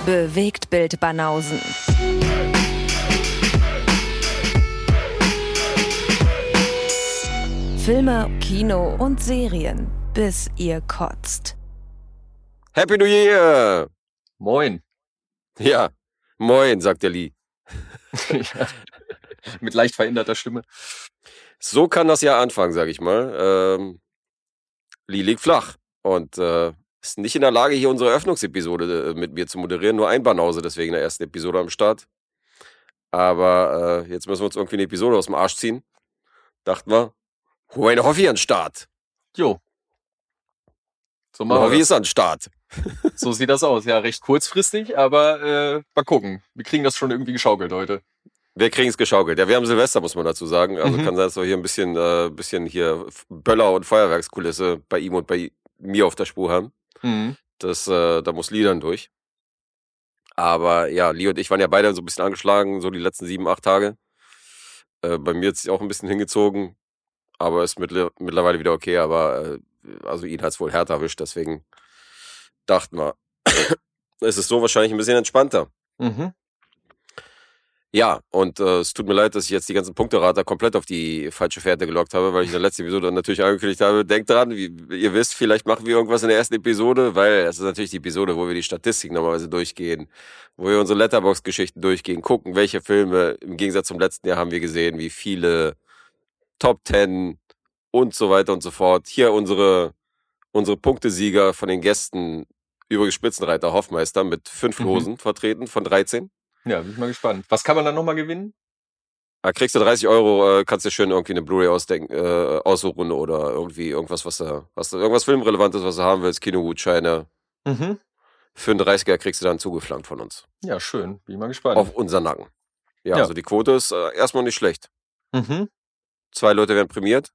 Bewegtbild Banausen. Filme, Kino und Serien, bis ihr kotzt. Happy New Year! Moin. Ja, moin, sagt der Lee. Ja, mit leicht veränderter Stimme. So kann das Jahr anfangen, sag ich mal. Lee liegt flach und ist nicht in der Lage, hier unsere Eröffnungsepisode mit mir zu moderieren. Nur ein Banause, deswegen in der ersten Episode am Start. Aber jetzt müssen wir uns irgendwie eine Episode aus dem Arsch ziehen. Dachten wir, Wayne Hoffi an den Start. Jo. So machen Hoffi wir ist an den Start. So sieht das aus. Ja, recht kurzfristig, aber mal gucken. Wir kriegen das schon irgendwie geschaukelt heute. Wir kriegen es geschaukelt. Ja, wir haben Silvester, muss man dazu sagen. Also kann sein, dass wir hier ein bisschen hier Böller- und Feuerwerkskulisse bei ihm und bei mir auf der Spur haben. Da muss Lee dann durch. Aber ja, Lee und ich waren ja beide so ein bisschen angeschlagen, so die letzten 7, 8 Tage. Bei mir hat es sich auch ein bisschen hingezogen, aber ist mittlerweile wieder okay. Aber also ihn hat es wohl härter erwischt, deswegen dachten wir, es ist so wahrscheinlich ein bisschen entspannter. Ja, und es tut mir leid, dass ich jetzt die ganzen Punkterater komplett auf die falsche Fährte gelockt habe, weil ich in der letzten Episode natürlich angekündigt habe, denkt dran, wie ihr wisst, vielleicht machen wir irgendwas in der ersten Episode, weil es ist natürlich die Episode, wo wir die Statistiken normalerweise durchgehen, wo wir unsere Letterboxd-Geschichten durchgehen, gucken, welche Filme im Gegensatz zum letzten Jahr haben wir gesehen, wie viele Top 10 und so weiter und so fort. Hier unsere Punktesieger von den Gästen, übrigens Spitzenreiter Hoffmeister mit 5 Losen vertreten von 13. Ja, bin ich mal gespannt. Was kann man dann nochmal gewinnen? Da kriegst du 30 €, kannst dir schön irgendwie eine Blu-ray aussuchen oder irgendwie irgendwas, irgendwas Filmrelevantes, was du haben willst, Kinogutscheine. Für einen 30er kriegst du dann zugeflankt von uns. Ja, schön. Bin ich mal gespannt. Auf unseren Nacken. Ja, also die Quote ist erstmal nicht schlecht. 2 Leute werden prämiert.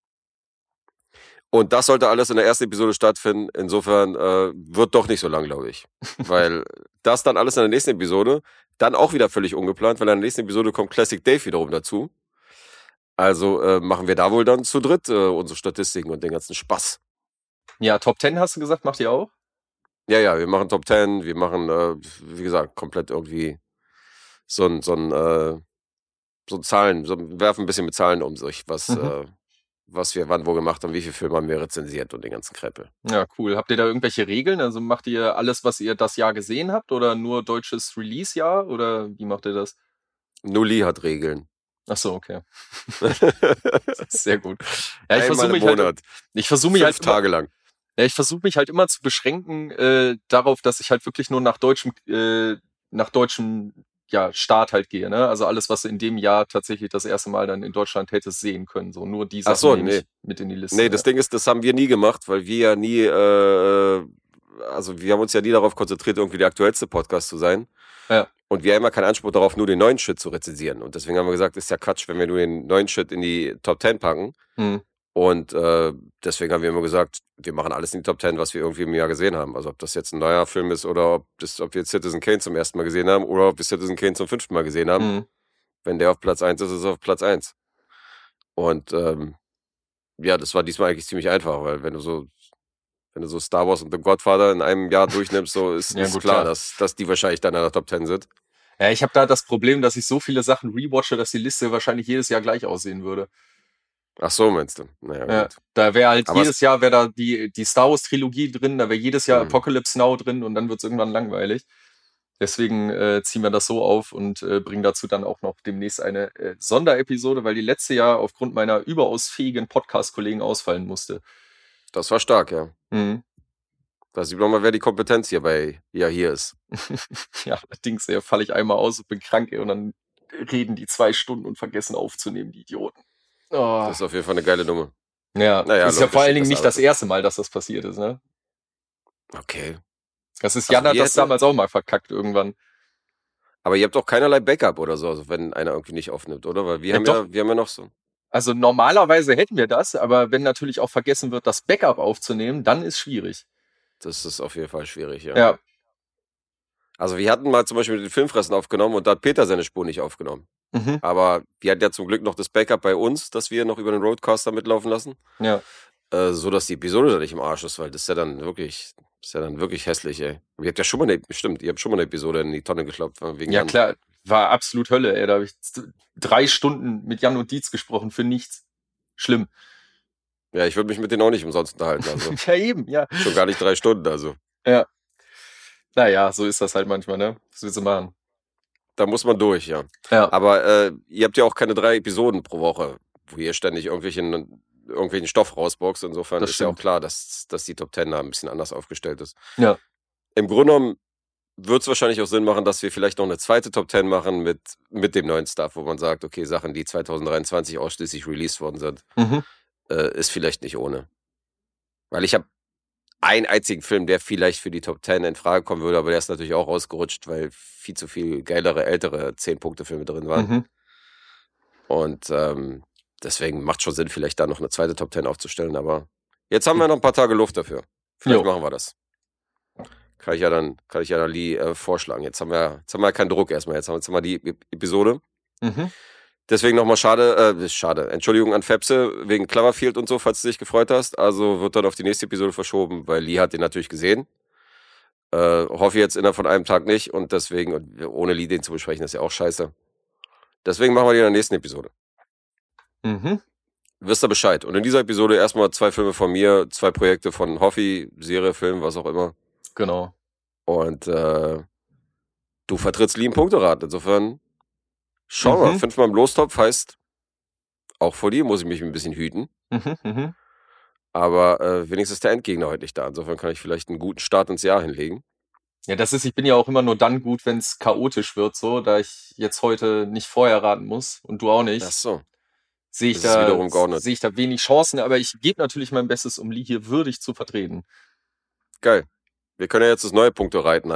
Und das sollte alles in der ersten Episode stattfinden. Insofern wird doch nicht so lang, glaube ich. Weil das dann alles in der nächsten Episode, dann auch wieder völlig ungeplant, weil in der nächsten Episode kommt Classic Dave wiederum dazu. Also machen wir da wohl dann zu dritt unsere Statistiken und den ganzen Spaß. Ja, Top 10 hast du gesagt, macht ihr auch? Ja, wir machen Top 10, wir machen, wie gesagt, komplett irgendwie so ein Zahlen, werfen ein bisschen mit Zahlen um sich, was wir wann wo gemacht haben, wie viele Filme haben wir rezensiert und den ganzen Krempel. Ja, cool. Habt ihr da irgendwelche Regeln? Also macht ihr alles, was ihr das Jahr gesehen habt oder nur deutsches Release-Jahr oder wie macht ihr das? Nulli hat Regeln. Ach so, okay. Sehr gut. Ja, ich Einmal versuche im Monat. Ich versuche mich 5 Tage lang. Ja, ich versuche mich halt immer zu beschränken darauf, dass ich halt wirklich nur nach deutschem Start halt gehe, ne? Also alles, was in dem Jahr tatsächlich das erste Mal dann in Deutschland hättest sehen können. So nur die Sachen nehme ich mit in die Liste. Nee, das Ding ist, das haben wir nie gemacht, weil wir ja nie, also wir haben uns ja nie darauf konzentriert, irgendwie der aktuellste Podcast zu sein. Ja. Und wir haben immer keinen Anspruch darauf, nur den neuen Shit zu rezensieren. Und deswegen haben wir gesagt, ist ja Quatsch, wenn wir nur den neuen Shit in die Top 10 packen. Und deswegen haben wir immer gesagt, wir machen alles in die Top 10, was wir irgendwie im Jahr gesehen haben. Also ob das jetzt ein neuer Film ist oder ob wir Citizen Kane zum ersten Mal gesehen haben oder ob wir Citizen Kane zum 5. Mal gesehen haben. Wenn der auf Platz 1 ist, ist er auf Platz 1. Und ja, das war diesmal eigentlich ziemlich einfach, weil wenn du so Star Wars und The Godfather in einem Jahr durchnimmst, so ist klar, dass die wahrscheinlich dann in der Top 10 sind. Ja, ich habe da das Problem, dass ich so viele Sachen rewatche, dass die Liste wahrscheinlich jedes Jahr gleich aussehen würde. Ach so, meinst du? Naja, ja, gut. Da wäre halt jedes Jahr da die Star Wars Trilogie drin, da wäre jedes Jahr Apocalypse Now drin und dann wird's irgendwann langweilig. Deswegen ziehen wir das so auf und bringen dazu dann auch noch demnächst eine Sonderepisode, weil die letzte Jahr aufgrund meiner überaus fähigen Podcast-Kollegen ausfallen musste. Das war stark, ja. Da sieht man mal, wer die Kompetenz hier ist. Ja, allerdings falle ich einmal aus und bin krank und dann reden die 2 Stunden und vergessen aufzunehmen, die Idioten. Oh. Das ist auf jeden Fall eine geile Nummer. Ja, das ist ja vor allen Dingen nicht das erste Mal, dass das passiert ist, ne? Okay. Das ist Jan hat das damals auch mal verkackt irgendwann. Aber ihr habt doch keinerlei Backup oder so, also wenn einer irgendwie nicht aufnimmt, oder? Weil wir haben ja noch so. Also normalerweise hätten wir das, aber wenn natürlich auch vergessen wird, das Backup aufzunehmen, dann ist schwierig. Das ist auf jeden Fall schwierig, ja. Ja. Also wir hatten mal zum Beispiel mit den Filmfressen aufgenommen und da hat Peter seine Spur nicht aufgenommen. Aber wir hatten ja zum Glück noch das Backup bei uns, das wir noch über den Roadcaster mitlaufen lassen. Ja. So dass die Episode da nicht im Arsch ist, weil das ist ja dann wirklich Ist ja dann wirklich hässlich, ey. Ihr habt ja schon mal eine Episode in die Tonne gekloppt. Wegen ja, klar, war absolut Hölle, ey. Da habe ich 3 Stunden mit Jan und Dietz gesprochen für nichts. Schlimm. Ja, ich würde mich mit denen auch nicht umsonst unterhalten. Also. Ja, eben, ja. Schon gar nicht 3 Stunden, also. Ja. Naja, so ist das halt manchmal, ne? Was willst du machen? Da muss man durch, ja. Aber ihr habt ja auch keine 3 Episoden pro Woche, wo ihr ständig irgendwelchen Stoff rausboxt. Insofern ist ja auch klar, dass die Top 10 da ein bisschen anders aufgestellt ist. Ja. Im Grunde genommen wird es wahrscheinlich auch Sinn machen, dass wir vielleicht noch eine zweite Top 10 machen mit dem neuen Stuff, wo man sagt, okay, Sachen, die 2023 ausschließlich released worden sind, ist vielleicht nicht ohne. Weil ich habe einen einzigen Film, der vielleicht für die Top 10 in Frage kommen würde, aber der ist natürlich auch rausgerutscht, weil viel zu viel geilere, ältere 10-Punkte-Filme drin waren. Und deswegen macht schon Sinn, vielleicht da noch eine zweite Top 10 aufzustellen, aber jetzt haben wir noch ein paar Tage Luft dafür. Vielleicht machen wir das. Kann ich ja dann Lee vorschlagen. Jetzt haben wir keinen Druck erstmal, jetzt haben wir die Episode. Deswegen nochmal schade. Entschuldigung an Fepse wegen Cloverfield und so, falls du dich gefreut hast. Also wird dann auf die nächste Episode verschoben, weil Lee hat den natürlich gesehen. Hoffe jetzt innerhalb von einem Tag nicht und deswegen, ohne Lee den zu besprechen, ist ja auch scheiße. Deswegen machen wir die in der nächsten Episode. Wisst ihr Bescheid. Und in dieser Episode erstmal 2 Filme von mir, 2 Projekte von Hoffi, Serie, Film, was auch immer. Genau. Und du vertrittst Lee im Punkterat. Insofern schauen wir. 5-mal im Lostopf heißt, auch vor dir muss ich mich ein bisschen hüten. Aber wenigstens ist der Endgegner heute nicht da. Insofern kann ich vielleicht einen guten Start ins Jahr hinlegen. Ja, ich bin ja auch immer nur dann gut, wenn es chaotisch wird, so, da ich jetzt heute nicht vorher raten muss und du auch nicht. Ach so. Sehe ich da wenig Chancen, aber ich gebe natürlich mein Bestes, um Lee hier würdig zu vertreten. Geil. Wir können ja jetzt das neue Punkteraten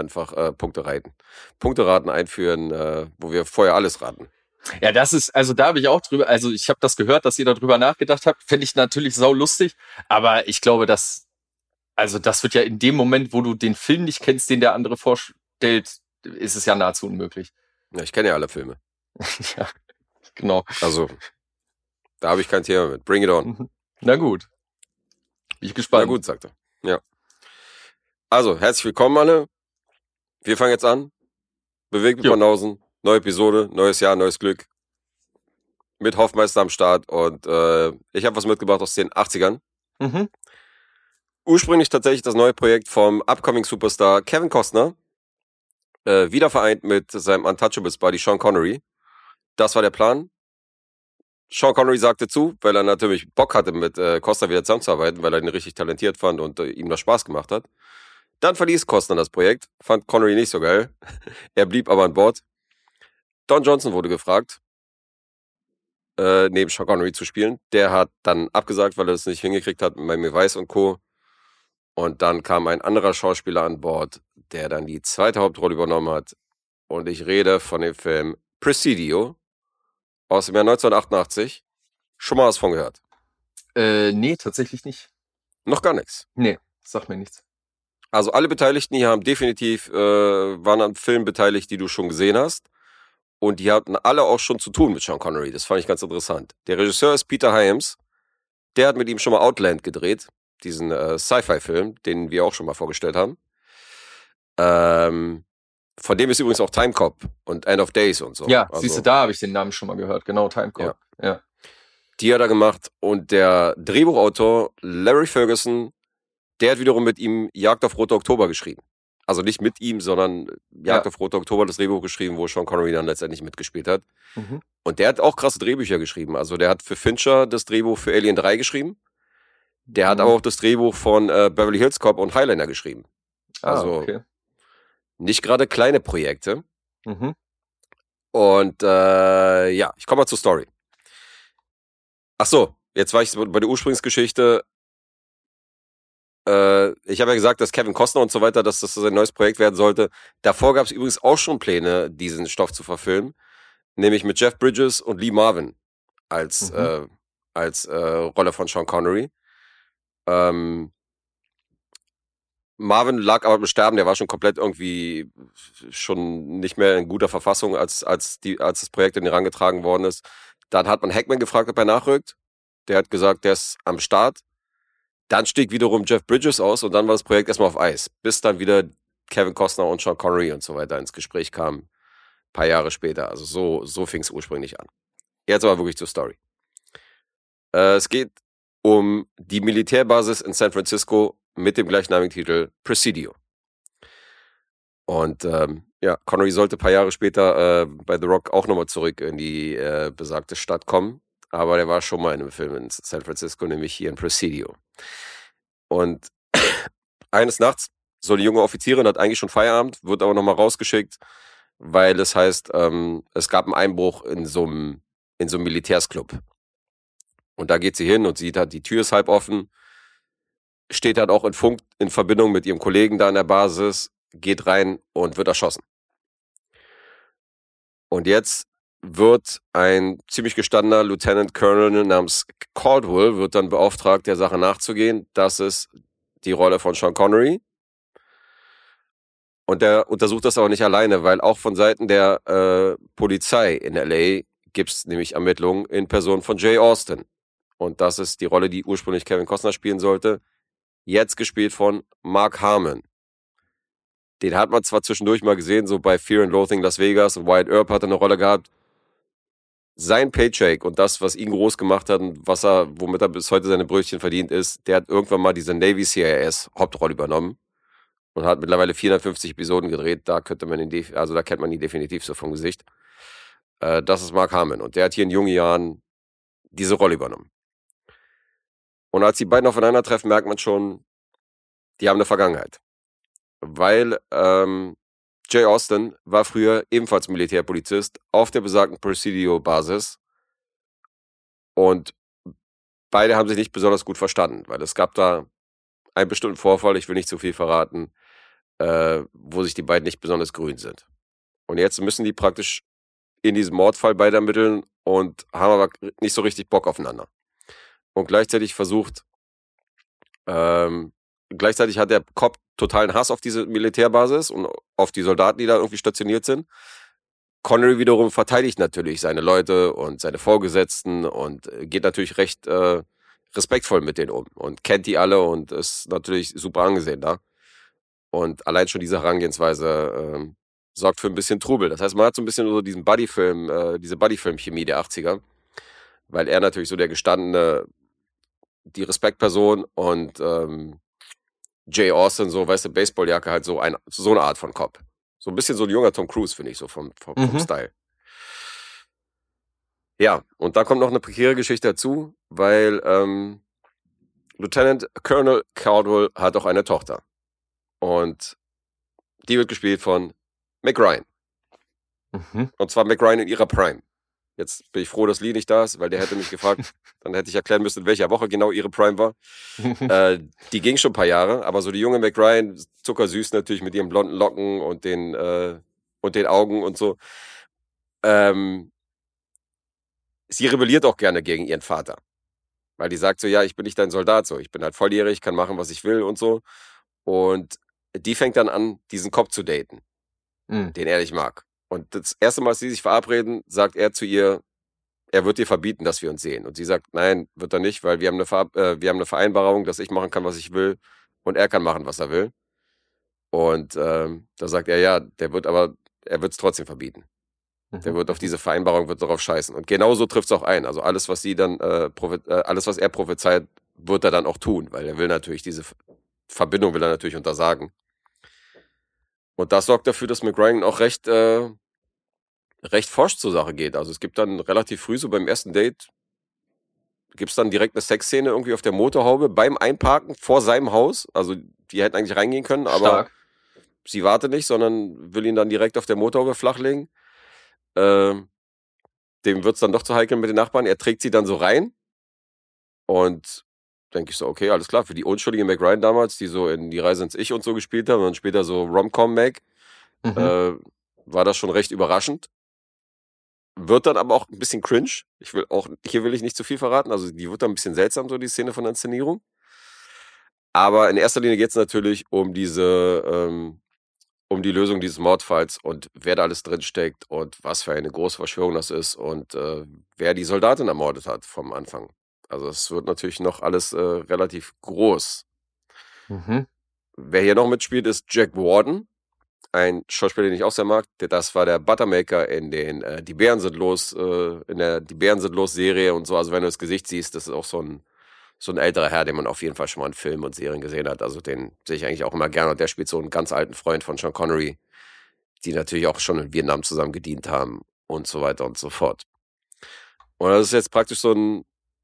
einführen, wo wir vorher alles raten. Ja, da habe ich auch ich habe das gehört, dass ihr darüber nachgedacht habt, fände ich natürlich sau lustig, aber ich glaube, das wird ja in dem Moment, wo du den Film nicht kennst, den der andere vorstellt, ist es ja nahezu unmöglich. Ja, ich kenne ja alle Filme. Ja, genau. Also, da habe ich kein Thema mit. Bring it on. Na gut. Bin ich gespannt. Na gut, sagt er. Ja. Also, herzlich willkommen alle. Wir fangen jetzt an. Bewegt mit Banausen. Neue Episode, neues Jahr, neues Glück. Mit Hoffmeister am Start. Und ich habe was mitgebracht aus den 80ern. Ursprünglich tatsächlich das neue Projekt vom upcoming Superstar Kevin Costner. Wieder vereint mit seinem Untouchables Buddy Sean Connery. Das war der Plan. Sean Connery sagte zu, weil er natürlich Bock hatte, mit Costner wieder zusammenzuarbeiten, weil er ihn richtig talentiert fand und ihm das Spaß gemacht hat. Dann verließ Costner das Projekt, fand Connery nicht so geil. Er blieb aber an Bord. Don Johnson wurde gefragt, neben Sean Connery zu spielen. Der hat dann abgesagt, weil er es nicht hingekriegt hat mit Miami Vice und Co. Und dann kam ein anderer Schauspieler an Bord, der dann die zweite Hauptrolle übernommen hat. Und ich rede von dem Film Presidio aus dem Jahr 1988. Schon mal was von gehört? Nee, tatsächlich nicht. Noch gar nichts? Nee, sagt mir nichts. Also alle Beteiligten hier haben definitiv, waren an Filmen beteiligt, die du schon gesehen hast. Und die hatten alle auch schon zu tun mit Sean Connery. Das fand ich ganz interessant. Der Regisseur ist Peter Hyams. Der hat mit ihm schon mal Outland gedreht. Diesen Sci-Fi-Film, den wir auch schon mal vorgestellt haben. Von dem ist übrigens auch Time Cop und End of Days und so. Ja, also, siehst du, da habe ich den Namen schon mal gehört. Genau, Time Cop. Ja. Die hat er gemacht. Und der Drehbuchautor Larry Ferguson, der hat wiederum mit ihm Jagd auf Rote Oktober geschrieben. Also nicht mit ihm, sondern Jagd auf Rote Oktober, das Drehbuch geschrieben, wo Sean Connery dann letztendlich mitgespielt hat. Und der hat auch krasse Drehbücher geschrieben. Also der hat für Fincher das Drehbuch für Alien 3 geschrieben. Der hat aber auch das Drehbuch von Beverly Hills Cop und Highlander geschrieben. Also nicht gerade kleine Projekte. Und ich komme mal zur Story. Ach so, jetzt war ich bei der Ursprungsgeschichte. Ich habe ja gesagt, dass Kevin Costner und so weiter, dass das sein neues Projekt werden sollte. Davor gab es übrigens auch schon Pläne, diesen Stoff zu verfilmen. Nämlich mit Jeff Bridges und Lee Marvin als Rolle von Sean Connery. Marvin lag aber im Sterben, der war schon komplett irgendwie schon nicht mehr in guter Verfassung, als das Projekt in den Rang getragen worden ist. Dann hat man Hackman gefragt, ob er nachrückt. Der hat gesagt, der ist am Start. Dann stieg wiederum Jeff Bridges aus und dann war das Projekt erstmal auf Eis, bis dann wieder Kevin Costner und Sean Connery und so weiter ins Gespräch kamen, ein paar Jahre später. Also so fing es ursprünglich an. Jetzt aber wirklich zur Story. Es geht um die Militärbasis in San Francisco mit dem gleichnamigen Titel Presidio. Und Connery sollte ein paar Jahre später bei The Rock auch nochmal zurück in die besagte Stadt kommen. Aber der war schon mal in einem Film in San Francisco, nämlich hier in Presidio. Und eines Nachts so eine junge Offizierin hat eigentlich schon Feierabend, wird aber nochmal rausgeschickt, weil es heißt, es gab einen Einbruch in so einem Militärsclub. Und da geht sie hin und sieht halt, die Tür ist halb offen, steht halt auch in Funk in Verbindung mit ihrem Kollegen da in der Basis, geht rein und wird erschossen. Und jetzt wird ein ziemlich gestandener Lieutenant Colonel namens Caldwell wird dann beauftragt, der Sache nachzugehen. Das ist die Rolle von Sean Connery. Und der untersucht das aber nicht alleine, weil auch von Seiten der Polizei in L.A. gibt es nämlich Ermittlungen in Person von Jay Austin. Und das ist die Rolle, die ursprünglich Kevin Costner spielen sollte. Jetzt gespielt von Mark Harmon. Den hat man zwar zwischendurch mal gesehen, so bei Fear and Loathing Las Vegas, und Wyatt Earp hat eine Rolle gehabt. Sein Paycheck und das, was ihn groß gemacht hat und womit er bis heute seine Brötchen verdient ist, der hat irgendwann mal diese Navy CIS Hauptrolle übernommen und hat mittlerweile 450 Episoden gedreht. Da kennt man ihn definitiv so vom Gesicht. Das ist Mark Harmon und der hat hier in jungen Jahren diese Rolle übernommen. Und als die beiden aufeinandertreffen, merkt man schon, die haben eine Vergangenheit. Weil Jay Austin war früher ebenfalls Militärpolizist auf der besagten Presidio-Basis und beide haben sich nicht besonders gut verstanden, weil es gab da einen bestimmten Vorfall, ich will nicht zu viel verraten, wo sich die beiden nicht besonders grün sind. Und jetzt müssen die praktisch in diesem Mordfall beide ermitteln und haben aber nicht so richtig Bock aufeinander. Und gleichzeitig hat der Cop totalen Hass auf diese Militärbasis und auf die Soldaten, die da irgendwie stationiert sind. Connery wiederum verteidigt natürlich seine Leute und seine Vorgesetzten und geht natürlich recht respektvoll mit denen um und kennt die alle und ist natürlich super angesehen da. Und allein schon diese Herangehensweise sorgt für ein bisschen Trubel. Das heißt, man hat so ein bisschen so diesen Buddyfilm, diese Buddyfilm-Chemie der 80er, weil er natürlich so der gestandene, die Respektperson und Jay Austin, so, weißt du, Baseballjacke, halt so eine Art von Cop. So ein bisschen so ein junger Tom Cruise, finde ich, so vom Style. Ja, und da kommt noch eine prekäre Geschichte dazu, weil Lieutenant Colonel Caldwell hat auch eine Tochter. Und die wird gespielt von Meg Ryan. Und zwar Meg Ryan in ihrer Prime. Jetzt bin ich froh, dass Lee nicht da ist, weil der hätte mich gefragt, dann hätte ich erklären müssen, in welcher Woche genau ihre Prime war. Die ging schon ein paar Jahre, aber so die junge Meg Ryan, zuckersüß natürlich mit ihren blonden Locken und den Augen und so. Sie rebelliert auch gerne gegen ihren Vater. Weil die sagt so, ja, ich bin nicht dein Soldat, so. Ich bin halt volljährig, kann machen, was ich will und so. Und die fängt dann an, diesen Cop zu daten, den er nicht mag. Und das erste Mal, als sie sich verabreden, sagt er zu ihr, er wird dir verbieten, dass wir uns sehen. Und sie sagt, nein, wird er nicht, weil wir haben eine Vereinbarung, dass ich machen kann, was ich will und er kann machen, was er will. Und da sagt er, ja, er wird es trotzdem verbieten. Der wird auf diese Vereinbarung, wird darauf scheißen. Und genauso trifft es auch ein. Also alles, was alles, was er prophezeit, wird er dann auch tun, weil er will natürlich diese Verbindung untersagen. Und das sorgt dafür, dass Meg Ryan auch recht forsch zur Sache geht. Also es gibt dann relativ früh, so beim ersten Date, gibt es dann direkt eine Sexszene irgendwie auf der Motorhaube beim Einparken vor seinem Haus. Also die hätten eigentlich reingehen können, aber sie wartet nicht, sondern will ihn dann direkt auf der Motorhaube flachlegen. Dem wird es dann doch zu heikel mit den Nachbarn. Er trägt sie dann so rein und denke ich so, okay, alles klar. Für die unschuldige Meg Ryan damals, die so in Die Reise ins Ich und so gespielt haben und dann später so Rom-Com-Meg, war das schon recht überraschend. Wird dann aber auch ein bisschen cringe. Hier will ich nicht zu viel verraten. Also die wird dann ein bisschen seltsam, so die Szene von der Inszenierung. Aber in erster Linie geht es natürlich um die Lösung dieses Mordfalls und wer da alles drinsteckt und was für eine große Verschwörung das ist und wer die Soldatin ermordet hat vom Anfang. Also es wird natürlich noch alles relativ groß. Mhm. Wer hier noch mitspielt, ist Jack Warden, ein Schauspieler, den ich auch sehr mag. Das war der Buttermaker in den Die Bären sind los, in der Die Bären sind los Serie und so. Also wenn du das Gesicht siehst, das ist auch so ein älterer Herr, den man auf jeden Fall schon mal in Filmen und Serien gesehen hat. Also den sehe ich eigentlich auch immer gerne. Und der spielt so einen ganz alten Freund von Sean Connery, die natürlich auch schon in Vietnam zusammen gedient haben und so weiter und so fort. Und das ist jetzt praktisch so ein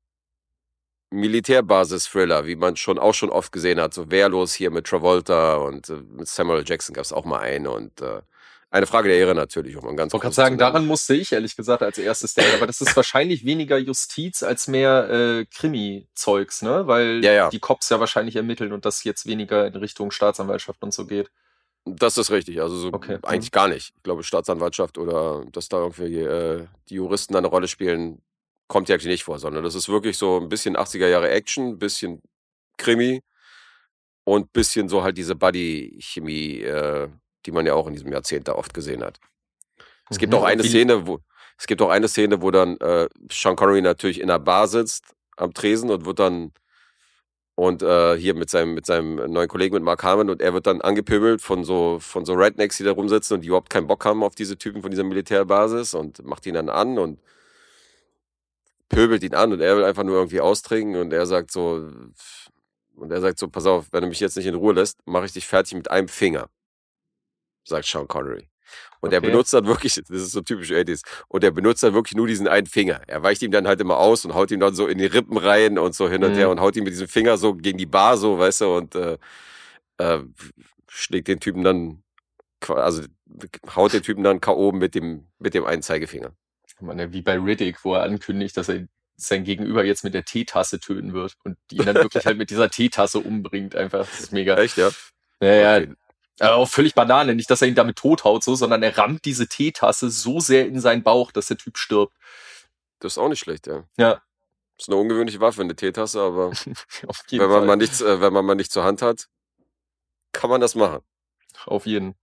Militärbasis-Thriller, wie man schon oft gesehen hat. So Wehrlos hier mit Travolta und mit Samuel L. Jackson gab es auch mal eine. Und eine Frage der Ehre natürlich, um ein ganz Ich wollte gerade sagen, daran musste ich ehrlich gesagt als erstes denken, aber das ist wahrscheinlich weniger Justiz als mehr Krimi-Zeugs, ne? Weil die Cops ja wahrscheinlich ermitteln und das jetzt weniger in Richtung Staatsanwaltschaft und so geht. Das ist richtig, also so eigentlich gar nicht. Ich glaube, Staatsanwaltschaft oder dass da irgendwie die Juristen eine Rolle spielen, kommt ja eigentlich nicht vor, sondern das ist wirklich so ein bisschen 80er Jahre Action, ein bisschen Krimi und ein bisschen so halt diese Buddy-Chemie, die man ja auch in diesem Jahrzehnt da oft gesehen hat. Es gibt auch eine Szene, wo dann Sean Connery natürlich in der Bar sitzt am Tresen und wird dann hier mit seinem neuen Kollegen, mit Mark Harmon, und er wird dann angepöbelt von so Rednecks, die da rumsitzen und die überhaupt keinen Bock haben auf diese Typen von dieser Militärbasis, und macht ihn dann an und pöbelt ihn an und er will einfach nur irgendwie austrinken und er sagt so, pass auf, wenn du mich jetzt nicht in Ruhe lässt, mache ich dich fertig mit einem Finger, sagt Sean Connery. Und er benutzt dann wirklich, das ist so typisch 80s, und er benutzt dann wirklich nur diesen einen Finger. Er weicht ihm dann halt immer aus und haut ihm dann so in die Rippen rein und so hin und her und haut ihm mit diesem Finger so gegen die Bar so, weißt du, und schlägt den Typen dann, also haut den Typen dann K.O. mit dem einen Zeigefinger. Man, wie bei Riddick, wo er ankündigt, dass er sein Gegenüber jetzt mit der Teetasse töten wird und ihn dann wirklich halt mit dieser Teetasse umbringt. Einfach, das ist mega. Echt, ja? Naja, okay. Auch völlig Banane. Nicht, dass er ihn damit tothaut, so, sondern er rammt diese Teetasse so sehr in seinen Bauch, dass der Typ stirbt. Das ist auch nicht schlecht, ja. Ja. Das ist eine ungewöhnliche Waffe, eine Teetasse, aber wenn man mal nichts zur Hand hat, kann man das machen. Auf jeden.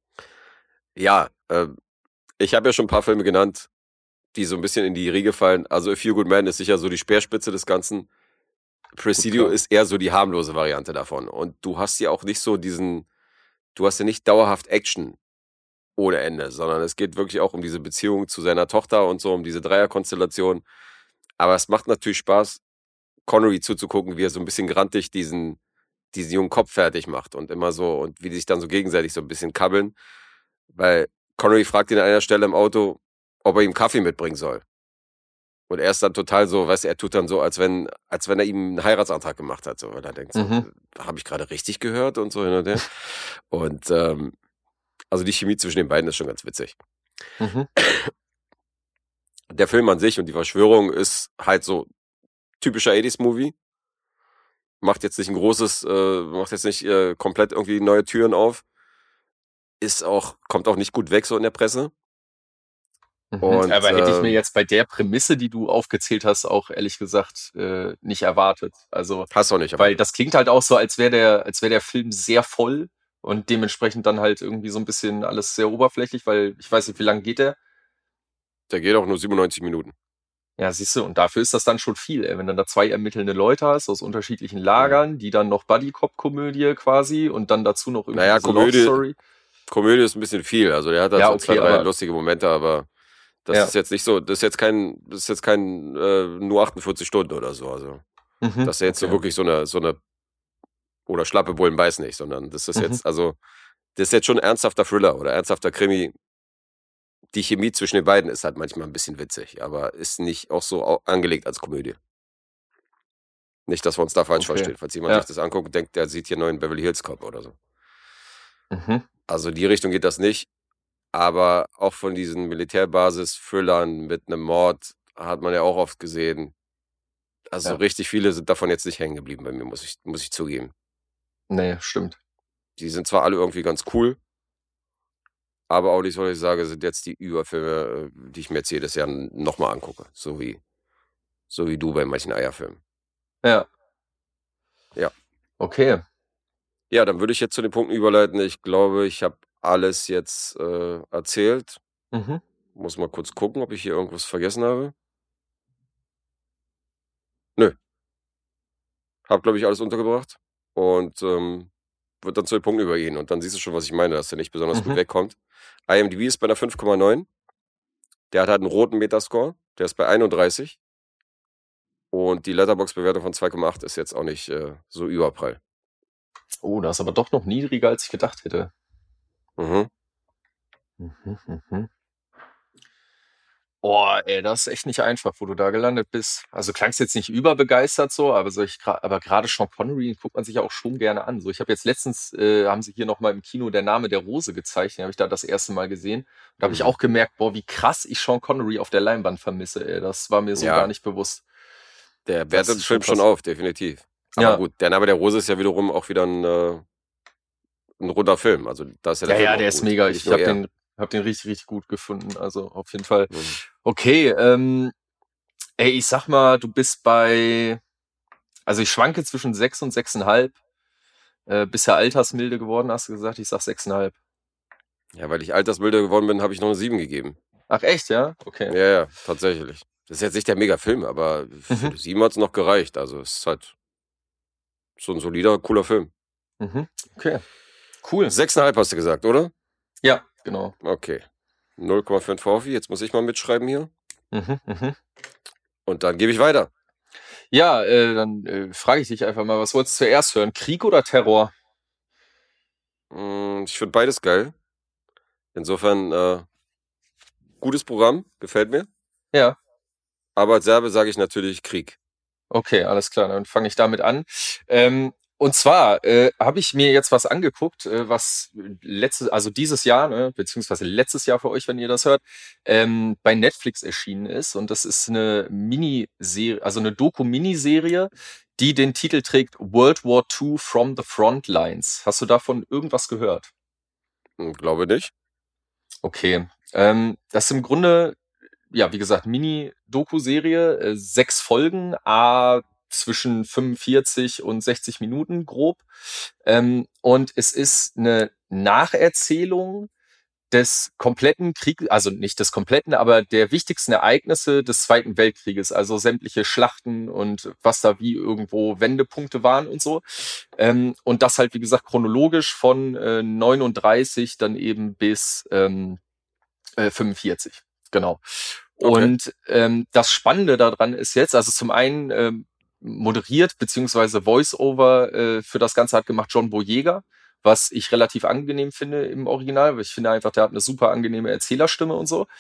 Ja, ich habe ja schon ein paar Filme genannt, die so ein bisschen in die Riege fallen. Also A Few Good Men ist sicher so die Speerspitze des Ganzen. Presidio ist eher so die harmlose Variante davon. Und du hast ja auch nicht so du hast ja nicht dauerhaft Action ohne Ende, sondern es geht wirklich auch um diese Beziehung zu seiner Tochter und so, um diese Dreierkonstellation. Aber es macht natürlich Spaß, Connery zuzugucken, wie er so ein bisschen grantig diesen jungen Kopf fertig macht und immer so, und wie die sich dann so gegenseitig so ein bisschen kabbeln. Weil Connery fragt ihn an einer Stelle im Auto, ob er ihm Kaffee mitbringen soll. Und er ist dann total so, weißt du, er tut dann so, als wenn er ihm einen Heiratsantrag gemacht hat, so, weil er denkt, so, habe ich gerade richtig gehört und so hin und her. Und also die Chemie zwischen den beiden ist schon ganz witzig. Der Film an sich und die Verschwörung ist halt so typischer 80s-Movie. Macht jetzt nicht komplett irgendwie neue Türen auf. Kommt auch nicht gut weg so in der Presse. Und, aber hätte ich mir jetzt bei der Prämisse, die du aufgezählt hast, auch ehrlich gesagt nicht erwartet. Also, hast du nicht. Weil das klingt halt auch so, als wäre der Film sehr voll und dementsprechend dann halt irgendwie so ein bisschen alles sehr oberflächlich, weil ich weiß nicht, wie lange geht der? Der geht auch nur 97 Minuten. Ja, siehst du, und dafür ist das dann schon viel, ey. Wenn dann da 2 ermittelnde Leute hast aus unterschiedlichen Lagern, die dann noch Buddy-Cop-Komödie quasi und dann dazu noch irgendwie so Love-Story. Komödie ist ein bisschen viel, also der hat halt so 2, 3 lustige Momente, aber das ist jetzt nicht so, das ist jetzt kein nur 48 Stunden oder so, also das ist jetzt so wirklich so eine oder schlappe Bullen beißen nicht, sondern das ist jetzt, also das ist jetzt schon ein ernsthafter Thriller oder ernsthafter Krimi. Die Chemie zwischen den beiden ist halt manchmal ein bisschen witzig, aber ist nicht auch so angelegt als Komödie. Nicht, dass wir uns da falsch verstehen, falls jemand sich das anguckt und denkt, der sieht hier neuen Beverly Hills Cop oder so. Also in die Richtung geht das nicht, aber auch von diesen Militärbasis-Thrillern mit einem Mord hat man ja auch oft gesehen. Also richtig viele sind davon jetzt nicht hängen geblieben bei mir, muss ich zugeben. Nee, stimmt. Die sind zwar alle irgendwie ganz cool, aber auch nicht, was ich sage, sind jetzt die Überfilme, die ich mir jetzt jedes Jahr nochmal angucke. So wie du bei manchen Eierfilmen. Ja. Ja. Okay. Ja, dann würde ich jetzt zu den Punkten überleiten. Ich glaube, ich habe alles jetzt erzählt. Muss mal kurz gucken, ob ich hier irgendwas vergessen habe. Nö. Hab, glaube ich, alles untergebracht und wird dann zu den Punkten übergehen. Und dann siehst du schon, was ich meine, dass der nicht besonders gut wegkommt. IMDb ist bei einer 5,9. Der hat halt einen roten Metascore. Der ist bei 31. Und die Letterboxd-Bewertung von 2,8 ist jetzt auch nicht so überprall. Oh, das ist aber doch noch niedriger, als ich gedacht hätte. Mhm. Oh, ey, das ist echt nicht einfach, wo du da gelandet bist. Also klangst jetzt nicht überbegeistert so, aber gerade Sean Connery den guckt man sich ja auch schon gerne an. So, ich habe jetzt letztens, haben sie hier nochmal im Kino Der Name der Rose gezeigt, den habe ich da das erste Mal gesehen. Und da habe ich auch gemerkt, boah, wie krass ich Sean Connery auf der Leinwand vermisse, ey. Das war mir so gar nicht bewusst. Der wertet den Film schon auf, definitiv. Aber gut, Der Name der Rose ist ja wiederum auch wieder ein runder Film. Also da ist ja der Film der ist mega. Ich habe den richtig, richtig gut gefunden. Also auf jeden Fall. Okay, ey, ich sag mal, du bist bei, also ich schwanke zwischen 6 und 6,5. Bist ja altersmilde geworden, hast du gesagt. Ich sag 6,5. Ja, weil ich altersmilde geworden bin, habe ich noch eine 7 gegeben. Ach echt, ja? Okay. Ja, tatsächlich. Das ist jetzt nicht der Mega-Film, aber für 7 hat es noch gereicht. Also es ist halt so ein solider, cooler Film. Okay, cool. 6,5 hast du gesagt, oder? Ja, genau. Okay. 0,5 Hoffi, jetzt muss ich mal mitschreiben hier. Und dann gebe ich weiter. Ja, dann frage ich dich einfach mal, was wolltest du zuerst hören? Krieg oder Terror? Ich finde beides geil. Insofern, gutes Programm, gefällt mir. Ja. Aber als Serbe sage ich natürlich Krieg. Okay, alles klar, dann fange ich damit an. Und zwar habe ich mir jetzt was angeguckt, was dieses Jahr, ne, beziehungsweise letztes Jahr für euch, wenn ihr das hört, bei Netflix erschienen ist. Und das ist eine Miniserie, also eine Doku-Miniserie, die den Titel trägt World War II from the Front Lines. Hast du davon irgendwas gehört? Glaube nicht. Okay. Das ist im Grunde, ja, wie gesagt, Mini-Doku-Serie, 6 Folgen, zwischen 45 und 60 Minuten grob. Und es ist eine Nacherzählung des kompletten Krieges, also nicht des kompletten, aber der wichtigsten Ereignisse des Zweiten Weltkrieges, also sämtliche Schlachten und was da wie irgendwo Wendepunkte waren und so. Und das halt, wie gesagt, chronologisch von 39 dann eben bis 45. Genau. Okay. Und das Spannende daran ist jetzt, also zum einen moderiert beziehungsweise Voice-Over für das Ganze hat gemacht John Boyega, was ich relativ angenehm finde im Original, weil ich finde einfach, der hat eine super angenehme Erzählerstimme und so.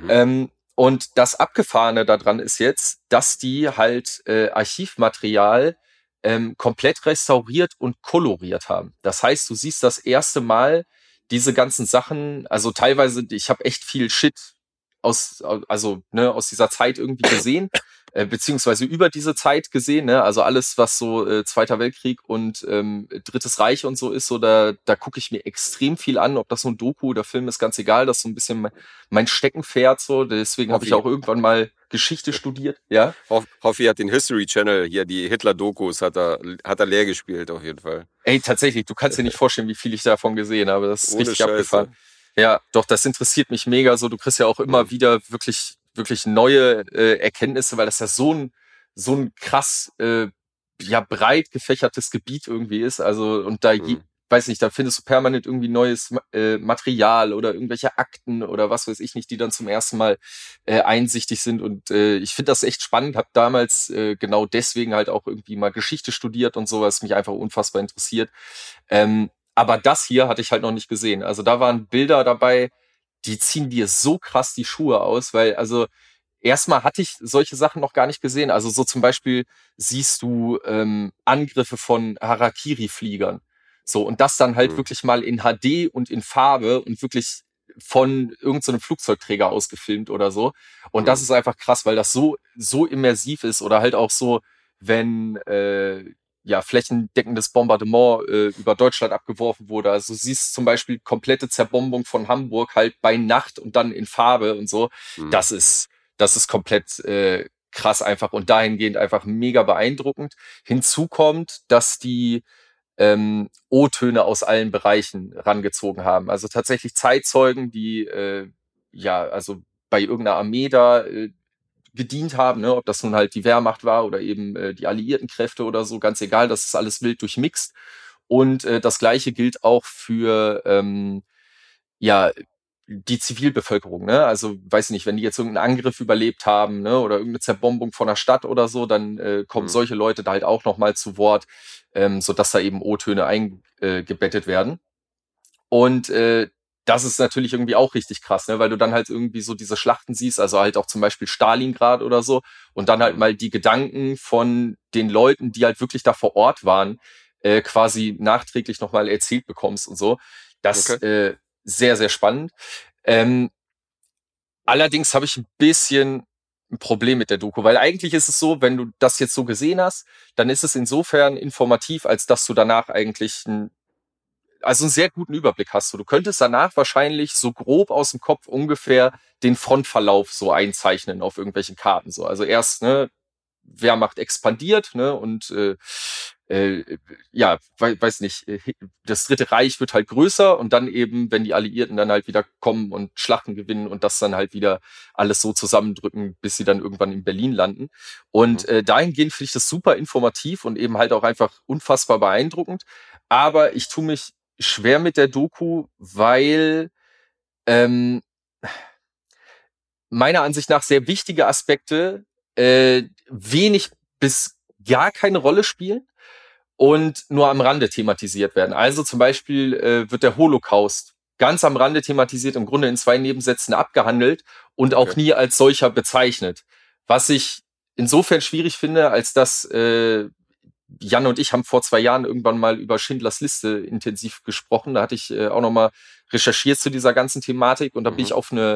Und das Abgefahrene daran ist jetzt, dass die halt Archivmaterial komplett restauriert und koloriert haben. Das heißt, du siehst das erste Mal diese ganzen Sachen, also teilweise, ich habe echt viel Shit aus dieser Zeit irgendwie gesehen, beziehungsweise über diese Zeit gesehen, ne? Also alles, was so Zweiter Weltkrieg und Drittes Reich und so ist, so da gucke ich mir extrem viel an, ob das so ein Doku oder Film ist, ganz egal, das ist so ein bisschen mein Steckenpferd, so, deswegen habe ich auch irgendwann mal Geschichte studiert, ja. Hoffi hat den History Channel hier, die Hitler-Dokus hat er leer gespielt, auf jeden Fall. Ey, tatsächlich, du kannst dir nicht vorstellen, wie viel ich davon gesehen habe, das ist richtig abgefahren. Ja, doch, das interessiert mich mega so, du kriegst ja auch immer wieder wirklich neue Erkenntnisse, weil das ja so ein krass breit gefächertes Gebiet irgendwie ist. Also und da weiß nicht, da findest du permanent irgendwie neues Material oder irgendwelche Akten oder was weiß ich nicht, die dann zum ersten Mal einsichtig sind. Und ich finde das echt spannend. Habe damals genau deswegen halt auch irgendwie mal Geschichte studiert und sowas, mich einfach unfassbar interessiert. Aber das hier hatte ich halt noch nicht gesehen. Also da waren Bilder dabei, die ziehen dir so krass die Schuhe aus, weil also erstmal hatte ich solche Sachen noch gar nicht gesehen. Also so zum Beispiel siehst du Angriffe von Harakiri-Fliegern. So, und das dann halt wirklich mal in HD und in Farbe und wirklich von irgendeinem Flugzeugträger ausgefilmt oder so. Und das ist einfach krass, weil das so immersiv ist oder halt auch so, wenn flächendeckendes Bombardement über Deutschland abgeworfen wurde. Also du siehst zum Beispiel komplette Zerbombung von Hamburg halt bei Nacht und dann in Farbe und so. Das ist komplett krass einfach und dahingehend einfach mega beeindruckend. Hinzu kommt, dass die O-Töne aus allen Bereichen rangezogen haben. Also tatsächlich Zeitzeugen, die also bei irgendeiner Armee da gedient haben, ne? Ob das nun halt die Wehrmacht war oder eben die alliierten Kräfte oder so, ganz egal, das ist alles wild durchmixt. Und das Gleiche gilt auch für die Zivilbevölkerung, ne? Also, weiß nicht, wenn die jetzt irgendeinen Angriff überlebt haben, ne, oder irgendeine Zerbombung von einer Stadt oder so, dann kommen solche Leute da halt auch nochmal zu Wort, sodass da eben O-Töne eingebettet werden. Und das ist natürlich irgendwie auch richtig krass, ne, weil du dann halt irgendwie so diese Schlachten siehst, also halt auch zum Beispiel Stalingrad oder so, und dann halt mal die Gedanken von den Leuten, die halt wirklich da vor Ort waren, quasi nachträglich nochmal erzählt bekommst und so. Das sehr, sehr spannend. Allerdings habe ich ein bisschen ein Problem mit der Doku, weil eigentlich ist es so, wenn du das jetzt so gesehen hast, dann ist es insofern informativ, als dass du danach eigentlich einen sehr guten Überblick hast. Du könntest danach wahrscheinlich so grob aus dem Kopf ungefähr den Frontverlauf so einzeichnen auf irgendwelchen Karten. So. Also erst, ne, Wehrmacht expandiert, ne, und weiß nicht, das Dritte Reich wird halt größer und dann eben, wenn die Alliierten dann halt wieder kommen und Schlachten gewinnen und das dann halt wieder alles so zusammendrücken, bis sie dann irgendwann in Berlin landen. Und dahingehend finde ich das super informativ und eben halt auch einfach unfassbar beeindruckend. Aber ich tue mich schwer mit der Doku, weil meiner Ansicht nach sehr wichtige Aspekte wenig bis gar keine Rolle spielen und nur am Rande thematisiert werden. Also zum Beispiel wird der Holocaust ganz am Rande thematisiert, im Grunde in 2 Nebensätzen abgehandelt und auch nie als solcher bezeichnet. Was ich insofern schwierig finde, als dass Jan und ich haben vor 2 Jahren irgendwann mal über Schindlers Liste intensiv gesprochen. Da hatte ich auch noch mal recherchiert zu dieser ganzen Thematik und da bin ich auf eine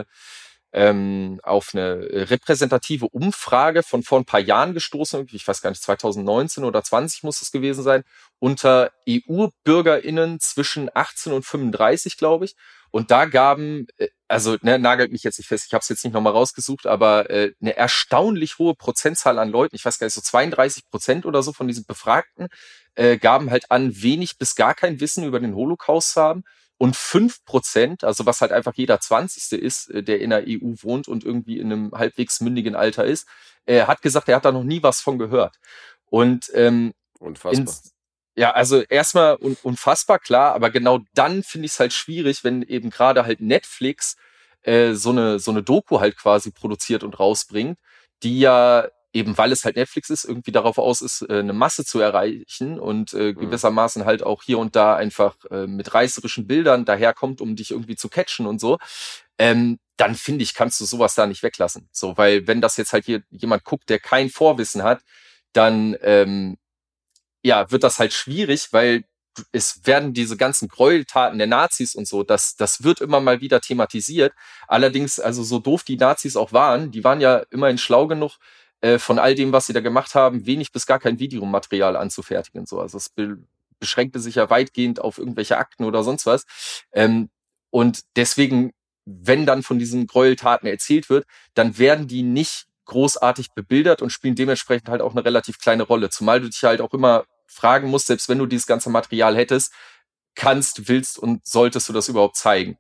repräsentative Umfrage von vor ein paar Jahren gestoßen, ich weiß gar nicht, 2019 oder 20 muss es gewesen sein, unter EU-BürgerInnen zwischen 18 und 35, glaube ich. Und da gaben, nagelt mich jetzt nicht fest, ich habe es jetzt nicht nochmal rausgesucht, aber eine erstaunlich hohe Prozentzahl an Leuten, ich weiß gar nicht, so 32% oder so von diesen Befragten, gaben halt an, wenig bis gar kein Wissen über den Holocaust zu haben. Und 5%, also was halt einfach jeder 20. ist, der in der EU wohnt und irgendwie in einem halbwegs mündigen Alter ist, hat gesagt, er hat da noch nie was von gehört. Und unfassbar. also erstmal unfassbar, klar, aber genau dann finde ich es halt schwierig, wenn eben gerade halt Netflix so eine Doku halt quasi produziert und rausbringt, die ja eben, weil es halt Netflix ist, irgendwie darauf aus ist, eine Masse zu erreichen und gewissermaßen halt auch hier und da einfach mit reißerischen Bildern daherkommt, um dich irgendwie zu catchen und so, dann finde ich, kannst du sowas da nicht weglassen. So, weil wenn das jetzt halt hier jemand guckt, der kein Vorwissen hat, dann wird das halt schwierig, weil es werden diese ganzen Gräueltaten der Nazis und so, das wird immer mal wieder thematisiert. Allerdings, also so doof die Nazis auch waren, die waren ja immerhin schlau genug, von all dem, was sie da gemacht haben, wenig bis gar kein Videomaterial anzufertigen. So, also es beschränkte sich ja weitgehend auf irgendwelche Akten oder sonst was. Und deswegen, wenn dann von diesen Gräueltaten erzählt wird, dann werden die nicht großartig bebildert und spielen dementsprechend halt auch eine relativ kleine Rolle. Zumal du dich halt auch immer fragen musst, selbst wenn du dieses ganze Material hättest, willst und solltest du das überhaupt zeigen.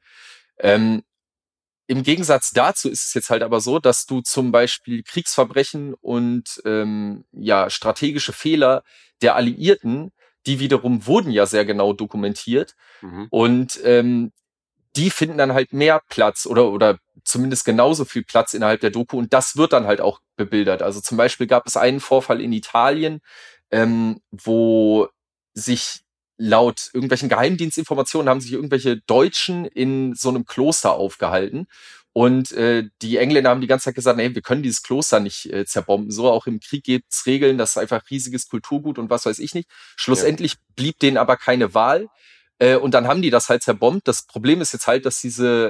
Im Gegensatz dazu ist es jetzt halt aber so, dass du zum Beispiel Kriegsverbrechen und strategische Fehler der Alliierten, die wiederum wurden ja sehr genau dokumentiert und die finden dann halt mehr Platz oder zumindest genauso viel Platz innerhalb der Doku und das wird dann halt auch bebildert. Also zum Beispiel gab es einen Vorfall in Italien, wo sich laut irgendwelchen Geheimdienstinformationen haben sich irgendwelche Deutschen in so einem Kloster aufgehalten. Und die Engländer haben die ganze Zeit gesagt, wir können dieses Kloster nicht zerbomben. So, auch im Krieg gibt's Regeln, das ist einfach riesiges Kulturgut und was weiß ich nicht. Schlussendlich blieb denen aber keine Wahl. Und dann haben die das halt zerbombt. Das Problem ist jetzt halt, dass diese